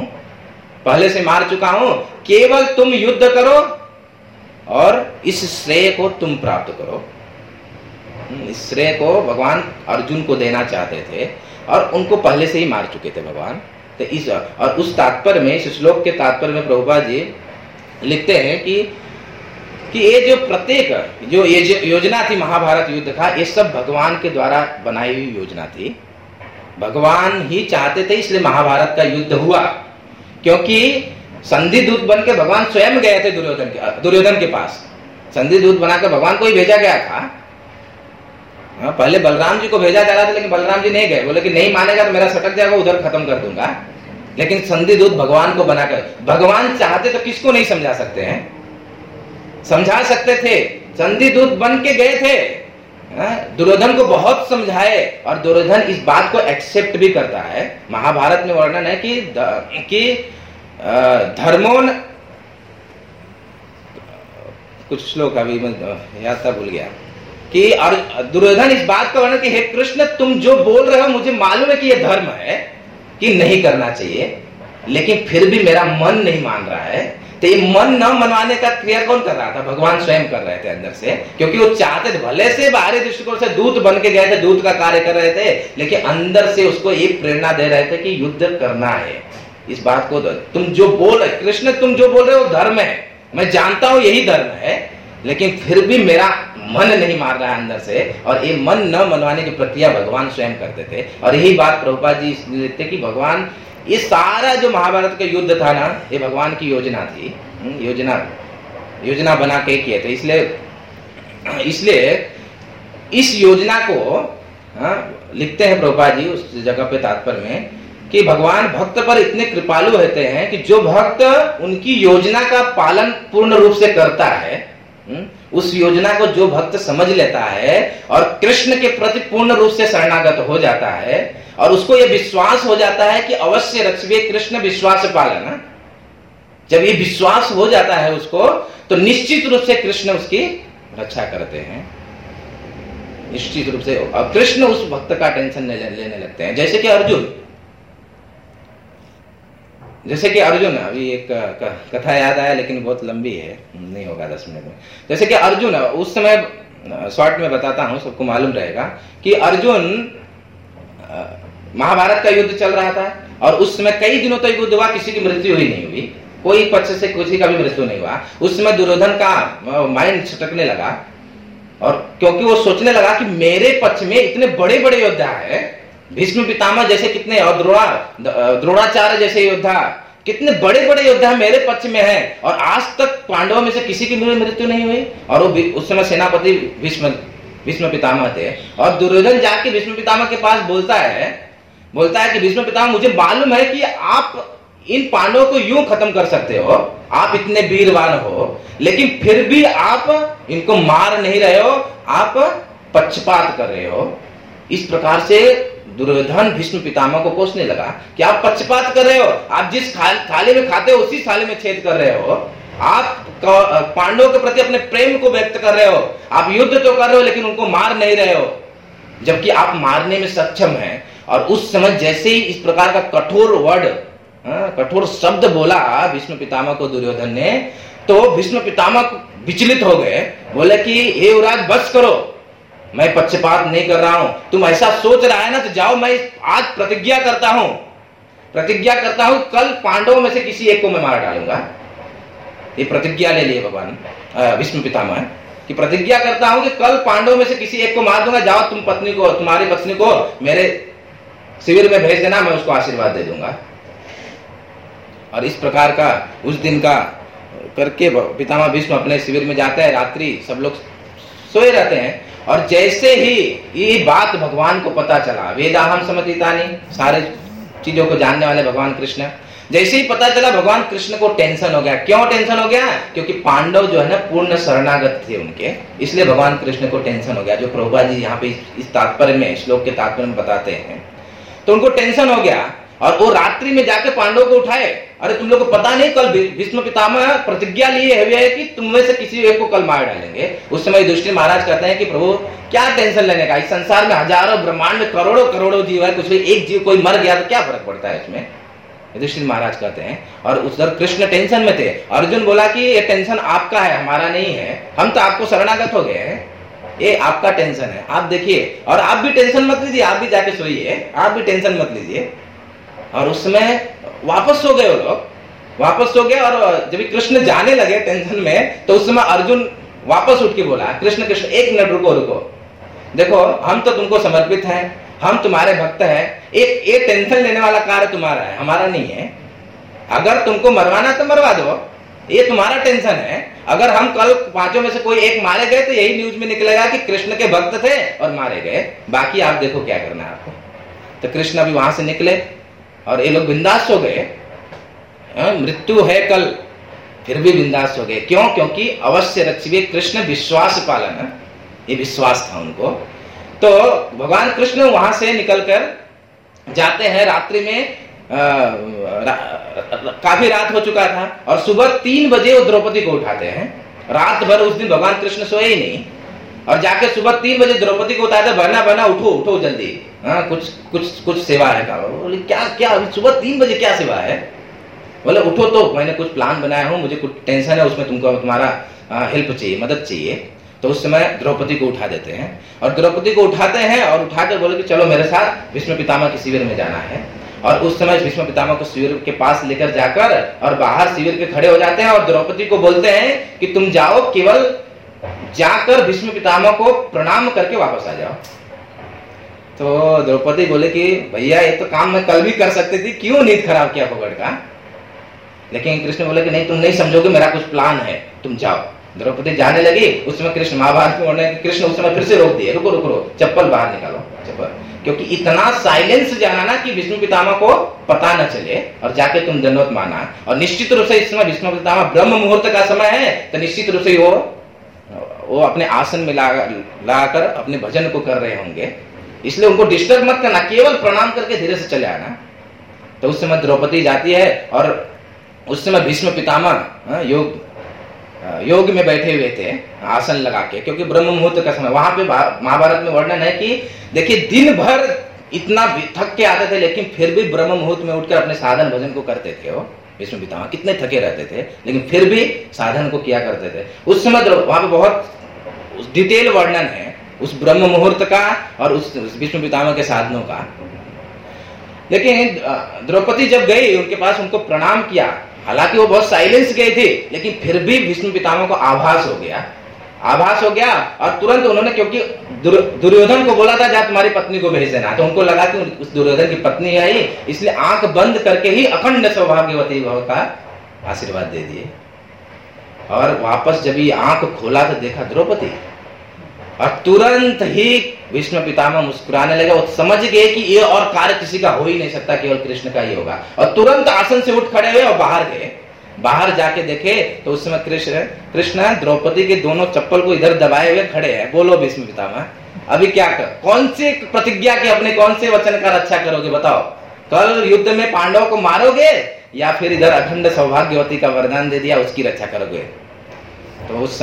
चुका हूं। केवल तुम युद्ध करो और इस श्रेय को तुम प्राप्त करो। इस श्रेय को भगवान अर्जुन को देना चाहते थे और उनको पहले से ही मार चुके थे भगवान। तो इस और उस तात्पर्य में, इस श्लोक के तात्पर्य में प्रभुपाद जी लिखते हैं कि ये जो प्रत्येक जो योजना थी महाभारत युद्ध का, ये सब भगवान के द्वारा बनाई हुई योजना थी। भगवान ही चाहते थे, इसलिए महाभारत का युद्ध हुआ। क्योंकि संधि दूत बन के भगवान स्वयं गए थे दुर्योधन के पास। संधि दूत बनाकर भगवान को ही भेजा गया था। पहले बलराम जी को भेजा जा रहा था, लेकिन बलराम जी नहीं गए। बोले कि नहीं मानेगा तो मेरा सटक जाएगा, उधर खत्म कर दूंगा। लेकिन संधि दूत भगवान को बनाकर, भगवान चाहते तो किसको नहीं समझा सकते हैं, समझा सकते थे। संधि दूत बन के गए थे, दुर्योधन को बहुत समझाए, और दुर्योधन इस बात को एक्सेप्ट भी करता है। महाभारत में वर्णन है कि धर्मों, कुछ श्लोक अभी मैं याद था, भूल गया, कि दुर्योधन इस बात का वर्णन कि हे कृष्ण, तुम जो बोल रहे हो मुझे मालूम है कि यह धर्म है, कि नहीं करना चाहिए, लेकिन फिर भी मेरा मन नहीं मान रहा है। तो ये मन न मनवाने का क्रिया कौन कर रहा था? भगवान स्वयं कर रहे थे अंदर से, क्योंकि वो चाहते थे, भले से बाहरी दृष्टिकोण से दूत बन के गए थे, दूत का कार्य कर रहे थे, लेकिन अंदर से उसको एक प्रेरणा दे रहे थे कि युद्ध करना है। इस बात को तुम जो बोल रहे कृष्ण, तुम जो बोल रहे हो धर्म है, मैं जानता हूं यही धर्म है, लेकिन फिर भी मेरा मन नहीं मार रहा है अंदर से। और ये मन न मनवाने की प्रक्रिया भगवान स्वयं करते थे। और यही बात प्रभुपाद जी लिखते कि भगवान, ये सारा जो महाभारत का युद्ध था ना, ये भगवान की योजना थी। योजना बना के किए थे। इसलिए इस योजना को लिखते हैं प्रभुपाद जी उस जगह पे तात्पर्य में, कि भगवान भक्त पर इतने कृपालु होते हैं कि जो भक्त उनकी योजना का पालन पूर्ण रूप से करता है, उस योजना को जो भक्त समझ लेता है और कृष्ण के प्रति पूर्ण रूप से शरणागत हो जाता है, और उसको यह विश्वास हो जाता है कि अवश्य रक्षवे कृष्ण विश्वास पालन, जब ये विश्वास हो जाता है उसको, तो निश्चित रूप से कृष्ण उसकी रक्षा करते हैं, निश्चित रूप से। और कृष्ण उस भक्त का टेंशन लेने लगते हैं। जैसे कि अर्जुन, अभी एक कथा याद आया, लेकिन बहुत लंबी है, नहीं होगा 10 मिनट में। जैसे कि अर्जुन, उस समय शॉर्ट में बताता हूं, सबको मालूम रहेगा कि अर्जुन, महाभारत का युद्ध चल रहा था, और उस समय कई दिनों तक युद्ध हुआ, किसी की मृत्यु ही नहीं हुई, कोई पक्ष से किसी का भी मृत्यु नहीं हुआ। उस समय दुर्योधन का माइंड छटकने लगा, और क्योंकि वो सोचने लगा कि मेरे पक्ष में इतने बड़े बड़े योद्धा है, भीष्म पितामह जैसे कितने, और द्रोणाचार्य जैसे योद्धा, कितने बड़े बड़े योद्धा मेरे पक्ष में है, और आज तक पांडवों में से किसी की मृत्यु नहीं हुई। और वो उस समय सेनापति भीष्म पितामह थे। और दुर्योधन जाके भीष्म पितामह के पास बोलता है कि भीष्म पितामह, मुझे मालूम है कि आप इन पांडवों को यूं खत्म कर सकते हो, आप इतने वीरवान हो, लेकिन फिर भी आप इनको मार नहीं रहे हो, आप पक्षपात कर रहे हो। इस प्रकार से दुर्योधन भीष्म पितामह को कोसने लगा कि आप पक्षपात कर रहे हो, आप जिस थाली में खाते हो उसी थाली में छेद कर रहे हो, आप पांडवों के प्रति अपने प्रेम को व्यक्त कर रहे हो, आप युद्ध तो कर रहे हो लेकिन उनको मार नहीं रहे हो, जबकि आप मारने में सक्षम हैं। और उस समय जैसे ही इस प्रकार का कठोर शब्द बोला भीष्म पितामह को दुर्योधन ने, तो भीष्म पितामह विचलित हो गए, बोले कि हे युवराज बस करो, मैं पक्षपात नहीं कर रहा हूं, तुम ऐसा सोच रहा है ना, तो जाओ, मैं आज प्रतिज्ञा करता हूं कल पांडवों में से किसी एक को मैं मार डालूंगा। ये प्रतिज्ञा ले लिए भगवान भीष्म पितामह कि प्रतिज्ञा करता हूं कि कल पांडवों में से किसी एक को मार दूंगा, जाओ तुम तुम्हारी पत्नी को मेरे शिविर में भेज देना, मैं उसको आशीर्वाद दे दूंगा। और इस प्रकार का उस दिन का करके पितामह भीष्म अपने शिविर में जाते हैं, रात्रि सब लोग सोए रहते हैं, और जैसे ही ये बात भगवान को पता चला, वेदाहम समतीतानि, सारे चीजों को जानने वाले भगवान कृष्ण, जैसे ही पता चला भगवान कृष्ण को टेंशन हो गया। क्यों टेंशन हो गया? क्योंकि पांडव जो है ना पूर्ण शरणागत थे उनके, इसलिए भगवान कृष्ण को टेंशन हो गया, जो प्रभुपाद जी यहाँ पे इस तात्पर्य में, श्लोक के तात्पर्य में बताते हैं। तो उनको टेंशन हो गया और वो रात्रि में जाके पांडव को उठाए। अरे तुम लोग को पता नहीं, कल भीष्म पितामह प्रतिज्ञा लिए हुए है कि तुम में से किसी एक को कल मार डालेंगे। उस समय युधिष्ठिर महाराज कहते हैं कि प्रभु क्या टेंशन लेने का, इस संसार में हजारों ब्रह्मांड में करोड़ों करोड़ों जीव है, कुछ भी एक जीव कोई मर गया तो क्या फर्क पड़ता है इसमें, युधिष्ठिर महाराज कहते हैं। और उधर कृष्ण टेंशन में थे। अर्जुन बोला कि ये टेंशन आपका है, हमारा नहीं है, हम तो आपको शरणागत हो गए हैं, ये आपका टेंशन है, आप देखिए। और आप भी टेंशन मत लीजिए, आप भी जाके सोइए, आप भी टेंशन मत लीजिए। और उस समय वापस सो गए वो लोग, वापस सो गए। और जब कृष्ण जाने लगे टेंशन में, तो उस समय अर्जुन वापस उठ के बोला, कृष्ण कृष्ण एक मिनट रुको रुको, देखो हम तो तुमको समर्पित हैं, हम तुम्हारे भक्त हैं, एक ये टेंशन लेने वाला कार्य तुम्हारा है, हमारा नहीं है। अगर तुमको मरवाना तो मरवा दो, ये तुम्हारा टेंशन है। अगर हम कल पांचों में से कोई एक मारे गए तो यही न्यूज में निकलेगा कि कृष्ण के भक्त थे और मारे गए, बाकी आप देखो क्या करना है आपको। तो कृष्ण अभी वहां से निकले और ये लोग बिंदास हो गए। मृत्यु है कल, फिर भी बिंदास हो गए। क्यों? क्योंकि अवश्य रक्षिबे कृष्ण विश्वास पालन, ये विश्वास था उनको। तो भगवान कृष्ण वहां से निकलकर जाते हैं रात्रि में, काफी रात हो चुका था और सुबह 3 बजे वो द्रौपदी को उठाते हैं। रात भर उस दिन भगवान कृष्ण सोए ही नहीं और जाके सुबह 3 बजे द्रौपदी को उठाते, बना बना उठो उठो जल्दी, कुछ कुछ कुछ सेवा है का। बोले क्या क्या सुबह 3 बजे क्या सेवा है? बोले उठो, तो मैंने कुछ प्लान बनाया हूं, मुझे कुछ टेंशन है, उसमें तुमको तुम्हारा हेल्प चाहिए, मदद चाहिए। तो उस समय द्रौपदी को उठा देते हैं और द्रौपदी को उठाते हैं और उठाकर बोले कि चलो मेरे साथ भीष्म पितामह के शिविर में जाना है। और उस समय भीष्म पितामह को शिविर के पास लेकर जाकर और बाहर शिविर के खड़े हो जाते हैं और द्रौपदी को बोलते हैं कि तुम जाओ, केवल जाकर भीष्म पितामह को प्रणाम करके वापस आ जाओ। तो द्रौपदी बोले कि भैया ये तो काम मैं कल भी कर सकती थी, क्यों नींद खराब किया पकड़ का। लेकिन कृष्ण बोले कि नहीं, तुम नहीं समझोगे, मेरा कुछ प्लान है, तुम जाओ। द्रौपदी जाने लगी। उस समय कृष्ण महाभारत में वर्णन, कृष्ण उस समय फिर से रोक दिए, रुको रुको रुको, चप्पल बाहर निकालो, चप्पल। क्योंकि इतना साइलेंस जाना ना कि भीष्म पितामह को पता न चले, और जाके तुम दंडवत माना। और निश्चित रूप से इस समय भीष्म पितामह ब्रह्म मुहूर्त का समय है, तो निश्चित रूप से वो अपने आसन में लाकर अपने भजन को कर रहे होंगे, इसलिए उनको डिस्टर्ब मत करना, केवल प्रणाम करके धीरे से चले आना। तो उस समय द्रौपदी जाती है और उस समय भीष्म पितामह योग में बैठे हुए थे आसन लगा के, क्योंकि ब्रह्म मुहूर्त का समय। वहां पे महाभारत में वर्णन है कि देखिए दिन भर इतना थक के आते थे, लेकिन फिर भी ब्रह्म मुहूर्त में उठकर अपने साधन भजन को करते थे। वो भीष्म पितामह कितने थके रहते थे, लेकिन फिर भी साधन को किया करते थे। उस समय वहां पे बहुत डिटेल वर्णन है उस ब्रह्म मुहूर्त का और उस भीष्म पितामह के साधनों का। लेकिन द्रौपदी जब गई उनके पास, उनको प्रणाम किया, हालांकि वो बहुत साइलेंस गए थे, लेकिन फिर भी भीष्म पितामह को आभास हो गया और तुरंत उन्होंने, क्योंकि दुर्योधन को बोला था जा तुम्हारी पत्नी को भेज देना, तो उनको लगा कि उस दुर्योधन की पत्नी आई, इसलिए आंख बंद करके ही अखंड सौभाग्यवती भव का आशीर्वाद दे दिए। और वापस जब ये आंख खोला तो देखा द्रौपदी, और तुरंत ही भीष्म पितामह मुस्कुराने लगे। वो समझ गए कि ये और कार्य किसी का हो ही नहीं सकता, केवल कृष्ण का ही होगा। और तुरंत आसन से उठ खड़े हुए और बाहर गए। बाहर जाके देखे तो उस समय कृष्ण द्रौपदी के दोनों चप्पल को इधर दबाए हुए खड़े हैं। बोलो भीष्म पितामह, अभी क्या कर, कौन से प्रतिज्ञा के, अपने कौन से वचन का रक्षा करोगे बताओ? कल युद्ध में पांडवों को मारोगे या फिर इधर अखंड सौभाग्यवती का वरदान दे दिया उसकी रक्षा करोगे? तो उस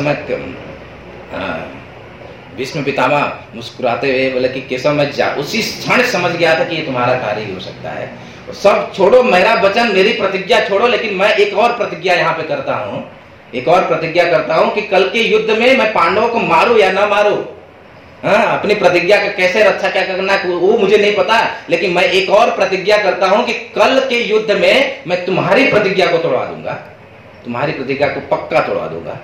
समय भीष्म पितामह मुस्कुराते हुए बोले कि केशव मैं उसी क्षण समझ गया था कि ये तुम्हारा कार्य ही हो सकता है। सब छोड़ो, मेरा वचन, मेरी प्रतिज्ञा छोड़ो, लेकिन मैं एक और प्रतिज्ञा यहाँ पे करता हूँ, एक और प्रतिज्ञा करता हूँ कि कल के युद्ध में मैं पांडवों को मारूं या ना मारूं, अपनी प्रतिज्ञा का कैसे रक्षा क्या करना वो मुझे नहीं पता, लेकिन मैं एक और प्रतिज्ञा करता हूँ कि कल के युद्ध में मैं तुम्हारी प्रतिज्ञा को तोड़वा दूंगा, तुम्हारी प्रतिज्ञा को पक्का तोड़वा दूंगा।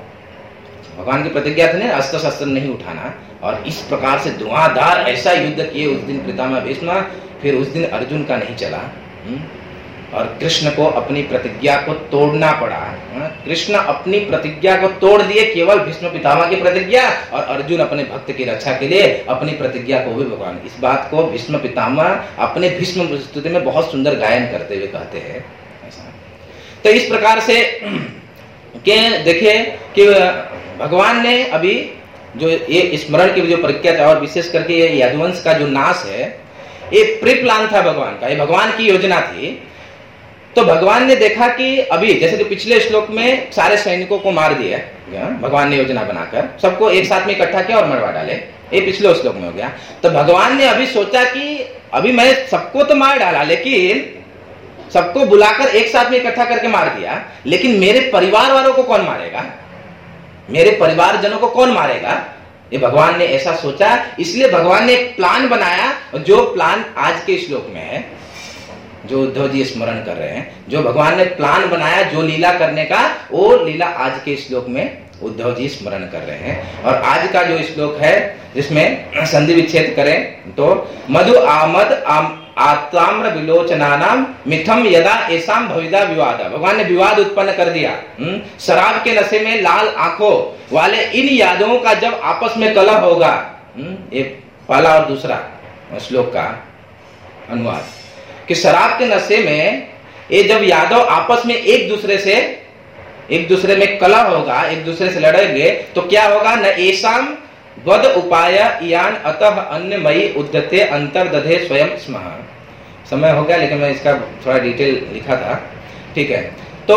भगवान की प्रतिज्ञा थी ना, अस्त्र शस्त्र नहीं उठाना, और इस प्रकार से धुआंधार ऐसा युद्ध किए उस दिन पितामह भीष्म। फिर उस दिन अर्जुन का नहीं चला और कृष्ण को अपनी प्रतिज्ञा को तोड़ना पड़ा। कृष्ण अपनी प्रतिज्ञा को तोड़ दिए, केवल भीष्म पितामह की प्रतिज्ञा, और अर्जुन अपने भक्त की रक्षा के लिए अपनी प्रतिज्ञा को भी भगवान। इस बात को भीष्म पितामह अपने भीष्म स्तुति में बहुत सुंदर गायन करते हुए कहते हैं ऐसा। तो इस प्रकार से के देखिए कि भगवान ने अभी जो ये स्मरण की जो प्रक्रिया था, और विशेष करके ये यदुवंश का जो नाश है, ये प्री प्लान था भगवान का, ये भगवान की योजना थी। तो भगवान ने देखा कि अभी जैसे कि पिछले श्लोक में सारे सैनिकों को मार दिया भगवान ने योजना बनाकर, सबको एक साथ में इकट्ठा किया और मरवा डाले, ये पिछले श्लोक में हो गया। तो भगवान ने अभी सोचा कि अभी मैं सबको तो मार डाला, लेकिन सबको बुलाकर एक साथ में इकट्ठा करके मार दिया, लेकिन मेरे परिवार वालों को कौन मारेगा, मेरे परिवारजनों को कौन मारेगा, ये भगवान ने ऐसा सोचा। इसलिए भगवान ने एक प्लान बनाया, जो प्लान आज के श्लोक में है, जो उद्धव जी स्मरण कर रहे हैं। जो भगवान ने प्लान बनाया जो लीला करने का, वो लीला आज के श्लोक में उद्धव जी स्मरण कर रहे हैं। और आज का जो श्लोक है जिसमें संधि विच्छेद करें तो मधु आमद आताम्र विलोचनानाम मिथम यदा ऐसाम भविदा विवाद, भगवान ने विवाद उत्पन्न कर दिया। शराब के नशे में लाल आंखों वाले इन यादवों का जब आपस में कलह होगा, ये पहला और दूसरा श्लोक का अनुवाद, कि शराब के नशे में ये जब यादव आपस में एक दूसरे में कलह होगा, एक दूसरे से लड़ेंगे, तो क्या होगा, न ऐसाम वद उपाय यान अतः अन्य मई उद्यते अंतर दधे स्वयं स्मः। समय हो गया, लेकिन मैं इसका थोड़ा डिटेल लिखा था, ठीक है। तो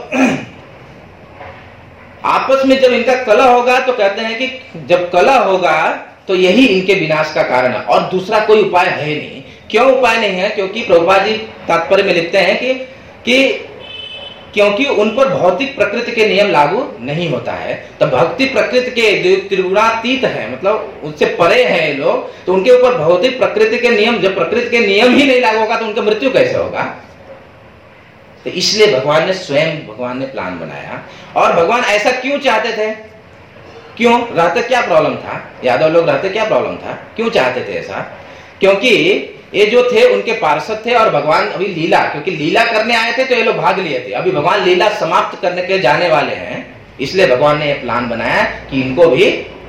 आपस में जब इनका कलह होगा तो कहते हैं कि जब कलह होगा तो यही इनके विनाश का कारण है, और दूसरा कोई उपाय है नहीं। क्यों उपाय नहीं है? क्योंकि प्रभुपाद जी तात्पर्य में लिखते हैं कि क्योंकि उन पर भौतिक प्रकृति के नियम लागू नहीं होता है। तो भक्ति प्रकृति के जो त्रिगुणातीत है, मतलब उससे परे हैं ये लोग, तो उनके ऊपर भौतिक प्रकृति के नियम, जब प्रकृति के नियम ही नहीं लागू होगा तो उनका मृत्यु कैसे होगा? तो इसलिए भगवान ने प्लान बनाया। और भगवान ऐसा क्यों चाहते थे? क्यों रहते, क्या प्रॉब्लम था? यादव लोग रहते, क्या प्रॉब्लम था? क्यों चाहते थे ऐसा? क्योंकि ये जो थे उनके पार्षद थे, और भगवान अभी लीला, क्योंकि लीला करने आए थे तो ये लोग भाग लिए थे, अभी भगवान लीला समाप्त करने के जाने वाले हैं। इसलिए भगवान ने ये प्लान बनाया कि इनको भी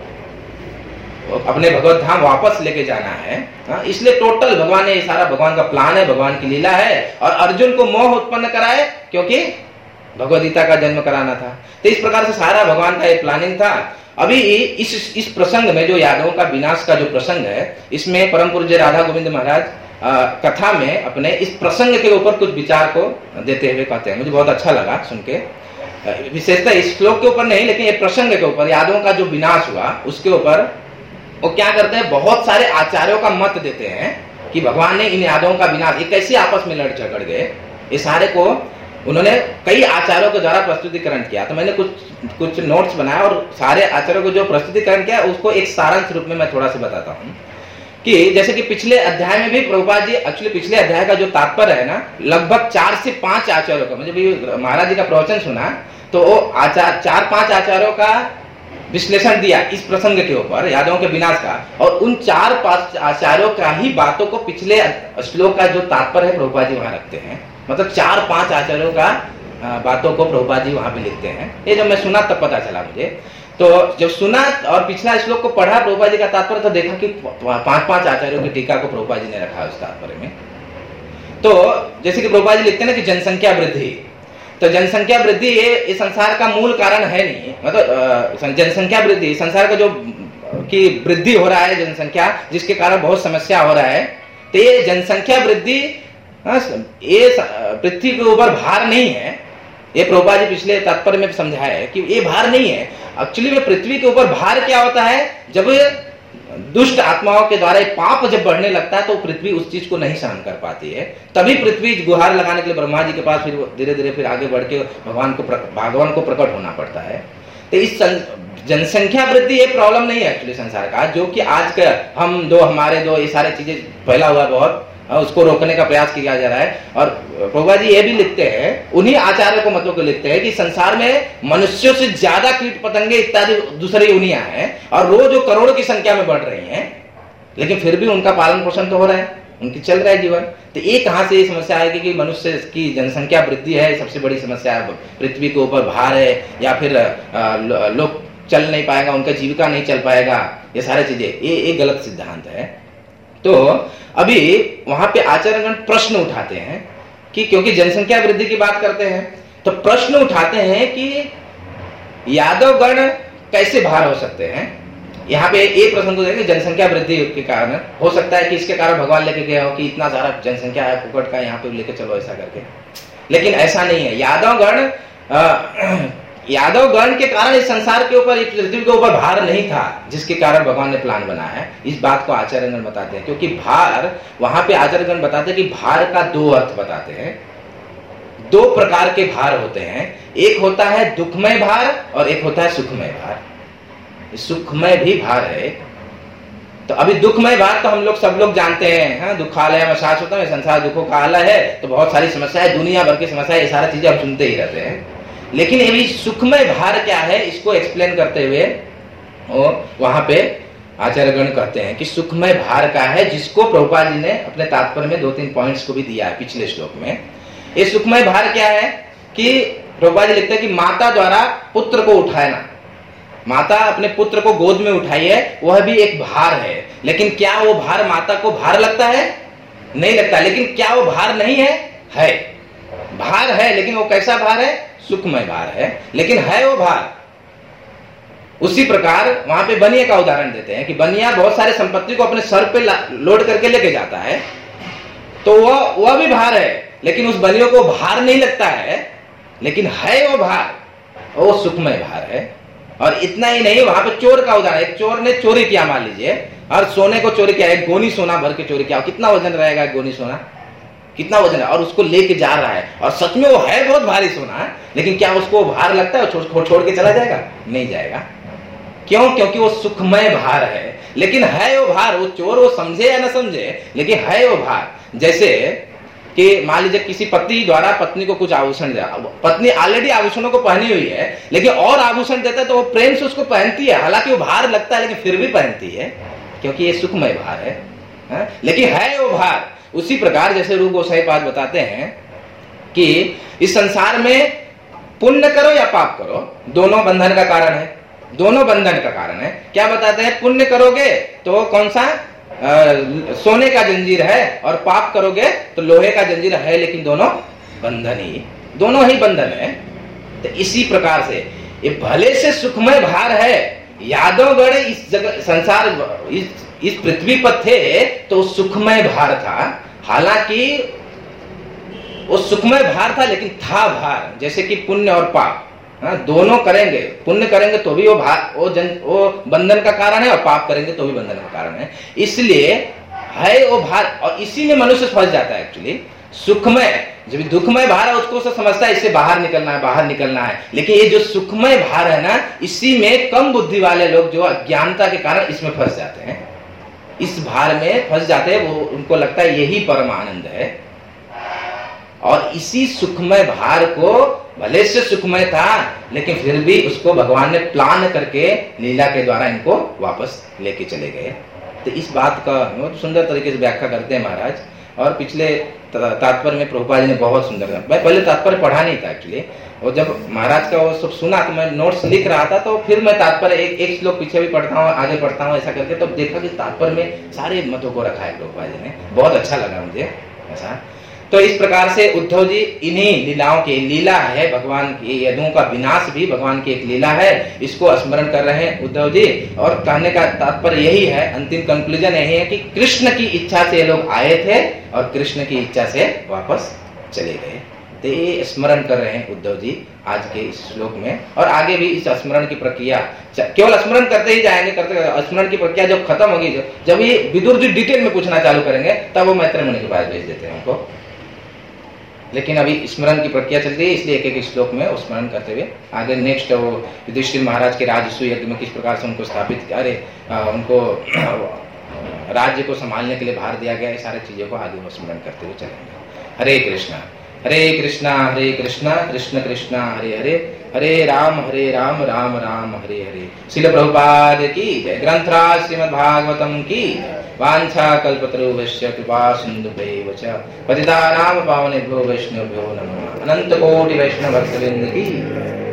अपने भगवत धाम वापस लेके जाना है। इसलिए टोटल भगवान ने, ये सारा भगवान का प्लान है, भगवान की लीला है। और अर्जुन को मोह उत्पन्न कराए, क्योंकि भगवद गीता का जन्म कराना था। तो इस प्रकार से सारा भगवान का ये प्लानिंग था। अभी इस प्रसंग में, जो यादवों का विनाश का जो प्रसंग है, इसमें परम पूज्य राधा गोविंद महाराज कथा में अपने इस प्रसंग के ऊपर कुछ विचार को देते हुए कहते हैं। मुझे बहुत अच्छा लगा सुन के, विशेषतः इस श्लोक के ऊपर नहीं, लेकिन ये प्रसंग के ऊपर, यादवों का जो विनाश हुआ उसके ऊपर वो क्या करते हैं, बहुत सारे आचार्यों का मत देते हैं कि भगवान ने इन यादवों का विनाश, ये कैसे आपस में लड़ झगड़ गए, ये सारे को उन्होंने कई आचार्यों के द्वारा प्रस्तुतिकरण किया। तो मैंने कुछ नोट्स बनाया, और सारे आचार्यों को जो प्रस्तुतिकरण किया उसको एक सारांश रूप में मैं थोड़ा सा बताता हूँ। कि जैसे कि पिछले अध्याय में भी प्रभुपाद जी, एक्चुअली पिछले अध्याय का जो तात्पर्य है ना, लगभग 4 से 5 आचार्यों का, मुझे भी महाराज जी का प्रवचन सुना तो वो 4-5 आचार्यों का विश्लेषण दिया इस प्रसंग के ऊपर, यादवों के विनाश का। और उन 4-5 आचार्यों का ही बातों को पिछले श्लोक का जो तात्पर्य है प्रभुपाद जी वहां रखते हैं। मतलब 4-5 आचार्यों का बातों को प्रभुपाद जी वहां पे लिखते हैं। ये जब मैं सुना तब पता चला मुझे। तो जब सुना और पिछला श्लोक को पढ़ा प्रभुपाद जी का तात्पर्य, तो देखा कि 5-5 आचार्यों की टीका को प्रभुपाद जी ने रखा उस तात्पर्य में। तो जैसे कि प्रभुपाद जी लिखते हैं ना कि जनसंख्या वृद्धि, तो जनसंख्या वृद्धि ये संसार का मूल कारण है नहीं। मतलब जनसंख्या वृद्धि, संसार का जो की वृद्धि हो रहा है जनसंख्या, जिसके कारण बहुत समस्या हो रहा है, तो ये जनसंख्या वृद्धि ये पृथ्वी के ऊपर भार नहीं है। ये प्रभुपाद जी पिछले तात्पर्य में समझाया है कि ये भार नहीं है। एक्चुअली में पृथ्वी के ऊपर भार क्या होता है, जब दुष्ट आत्माओं के द्वारा पाप जब बढ़ने लगता है तो पृथ्वी उस चीज को नहीं सहन कर पाती है। तभी पृथ्वी गुहार लगाने के लिए ब्रह्मा जी के पास फिर धीरे धीरे फिर आगे बढ़ के भगवान को प्रकट होना पड़ता है। तो इस जनसंख्या वृद्धि ये प्रॉब्लम नहीं है एक्चुअली संसार का, जो कि आज के हमारे दो ये सारी चीजें फैला हुआ बहुत, उसको रोकने का प्रयास किया जा रहा है। और प्रभुपाद जी ये भी लिखते हैं, उन्हीं आचार्यों को मतों को लिखते हैं कि संसार में मनुष्यों से ज्यादा कीट पतंगे इत्यादि दूसरी योनियां हैं, और रोज जो करोड़ों की संख्या में बढ़ रही हैं, लेकिन फिर भी उनका पालन पोषण तो हो रहा है, उनकी चल रहा है जीवन। तो ये कहां से ये समस्या आएगी कि मनुष्य की जनसंख्या वृद्धि है सबसे बड़ी समस्या है, पृथ्वी के ऊपर भार है, या फिर लोग चल नहीं पाएगा, उनका जीविका नहीं चल पाएगा, ये सारी चीजें, ये गलत सिद्धांत है। तो अभी वहां पे आचार्यगण प्रश्न उठाते हैं कि क्योंकि जनसंख्या वृद्धि की बात करते हैं तो प्रश्न उठाते हैं कि यादव गण कैसे बाहर हो सकते हैं। यहाँ पे एक प्रश्न को देखें, जनसंख्या वृद्धि के कारण हो सकता है कि इसके कारण भगवान लेके गए हो कि इतना सारा जनसंख्या है फुकट का, यहाँ पे लेके चलो ऐसा करके, लेकिन ऐसा नहीं है। यादव गण के कारण इस संसार के ऊपर, इस पृथ्वी के ऊपर भार नहीं था जिसके कारण भगवान ने प्लान बनाया है। इस बात को आचार्यगण बताते हैं, क्योंकि भार, वहां पे आचार्यगण बताते हैं कि भार का दो अर्थ बताते हैं। दो प्रकार के भार होते हैं, एक होता है दुखमय भार और एक होता है सुखमय भार। सुखमय भी भार है। तो अभी दुखमय भार तो हम लोग सब लोग जानते हैं, दुखालय में शाश्वतम, संसार दुखों का आलय है, तो बहुत सारी समस्याएं, दुनिया भर की समस्याएं, ये सारी चीजें हम सुनते ही रहते हैं। लेकिन ये भी सुखमय भार क्या है, इसको एक्सप्लेन करते हुए वहां पे आचार्यगण कहते हैं कि सुखमय भार का है, जिसको प्रभुपाद जी ने अपने तात्पर्य में 2-3 पॉइंट्स को भी दिया है पिछले श्लोक में। ये सुखमय भार क्या है कि प्रभुपाद जी लिखते हैं कि माता द्वारा पुत्र को उठाना, माता अपने पुत्र को गोद में उठाई है, वह भी एक भार है। लेकिन क्या वो भार माता को भार लगता है? नहीं लगता। लेकिन क्या वो भार नहीं है? है, भार है, लेकिन वो कैसा भार है? सुखमय भार है, लेकिन है वो भार। उसी प्रकार वहां पे बनिया का उदाहरण देते हैं कि बनिया बहुत सारे संपत्ति को अपने सर पे लोड करके लेके जाता है, तो वह भी भार है, लेकिन उस बनियों को भार नहीं लगता है, लेकिन है वो भार, वो सुखमय भार है। और इतना ही नहीं, वहां पे चोर का उदाहरण, एक चोर ने चोरी किया मान लीजिए, और सोने को चोरी किया, एक गोनी सोना भर के चोरी किया, कितना वजन रहेगा गोनी सोना, कितना वजन है, और उसको लेके जा रहा है, और सच में वो है बहुत भारी सोना, लेकिन क्या उसको भार लगता है? छोड़ के चला जाएगा? नहीं जाएगा। क्यों? क्योंकि वो सुखमय भार है, लेकिन है वो भार। वो चोर वो समझे या न समझे, लेकिन है वो भार। जैसे कि मान लीजिए किसी पति द्वारा पत्नी को कुछ आभूषण दिया, पत्नी ऑलरेडी आभूषणों को पहनी हुई है, लेकिन और आभूषण देता है तो वो प्रेम से उसको पहनती है, हालांकि वो भार लगता है लेकिन फिर भी पहनती है, क्योंकि ये सुखमय भार है, लेकिन है वो भार। उसी प्रकार जैसे रूप गोसाई पाद बताते हैं कि इस संसार में पुण्य करो या पाप करो, दोनों बंधन का कारण है, दोनों बंधन का कारण है। क्या बताते हैं? पुण्य करोगे तो कौन सा? सोने का जंजीर है, और पाप करोगे तो लोहे का जंजीर है, लेकिन दोनोों दोनों ही बंधन है। तो इसी प्रकार से ये भले से सुखमय भार है, यादवगढ़ इस जगह संसार इस पृथ्वी पर थे तो सुखमय भार था, हालांकि वो सुखमय भार था, लेकिन था भार। जैसे कि पुण्य और पाप, दोनों करेंगे, पुण्य करेंगे तो भी वो बंधन का कारण है, और पाप करेंगे तो भी बंधन का कारण है। इसलिए है वो भार, और इसी में मनुष्य फंस जाता है। एक्चुअली सुखमय, जब दुखमय भार है उसको समझता है इससे बाहर निकलना है, लेकिन ये जो सुखमय भार है ना, इसी में कम बुद्धि वाले लोग जो अज्ञानता के कारण इसमें फंस जाते हैं, इस भार में फंस जाते हैं। वो उनको लगता है यही परम आनंद है, और इसी सुखमय भार को, भले से सुखमय था लेकिन फिर भी उसको भगवान ने प्लान करके लीला के द्वारा इनको वापस लेके चले गए। तो इस बात का बहुत सुंदर तरीके से व्याख्या करते हैं महाराज। और पिछले तात्पर्य में प्रभुपाद जी ने बहुत सुंदर, मैं पहले तात्पर्य पढ़ा नहीं था एक्चुअली, और जब महाराज का वो सब सुना तो मैं नोट्स लिख रहा था, तो फिर मैं तात्पर्य एक श्लोक पीछे भी पढ़ता हूँ, आगे पढ़ता हूँ, ऐसा करके तो देखा कि तात्पर्य में सारे मतों को रखा है प्रभुपाद जी ने। बहुत अच्छा लगा मुझे ऐसा। तो इस प्रकार से उद्धव जी इन्हीं लीलाओं की, लीला है भगवान की, यदुओं का विनाश भी भगवान की एक लीला है, इसको स्मरण कर रहे हैं उद्धव जी। और कहने का तात्पर्य यही है, अंतिम कंक्लूजन यही है कि कृष्ण की इच्छा से ये लोग आए थे और कृष्ण की इच्छा से वापस चले गए। तो ये स्मरण कर रहे हैं उद्धव जी आज के इस श्लोक में, और आगे भी इस स्मरण की प्रक्रिया केवल स्मरण करते ही जाएंगे, करते स्मरण की प्रक्रिया जब खत्म होगी, जब ये विदुर जी डिटेल में पूछना चालू करेंगे, तब वो मैत्रेय मुनि के पास भेज देते हैं उनको। लेकिन अभी स्मरण की प्रक्रिया चल रही है, इसलिए एक श्लोक में स्मरण करते हुए आगे नेक्स्ट वो युधिष्ठिर महाराज के राजस्व यज्ञ में किस प्रकार से उनको स्थापित, उनको राज्य को संभालने के लिए भार दिया गया, ये सारी चीजों को आगे स्मरण करते हुए चलेंगे। हरे कृष्णा हरे कृष्णा कृष्ण कृष्णा हरे हरे, हरे राम राम राम हरे हरे। श्रील प्रभुपाद की जय। ग्रंथराज श्रीमद्भागवतम की। वांछा कल्पतरुभ्यश्च कृपा सिन्धुभ्यैव च पतितानां पावनेभ्यो वैष्णवेभ्यो नमः। अनंत कोटि वैष्णव भक्तवृंद की।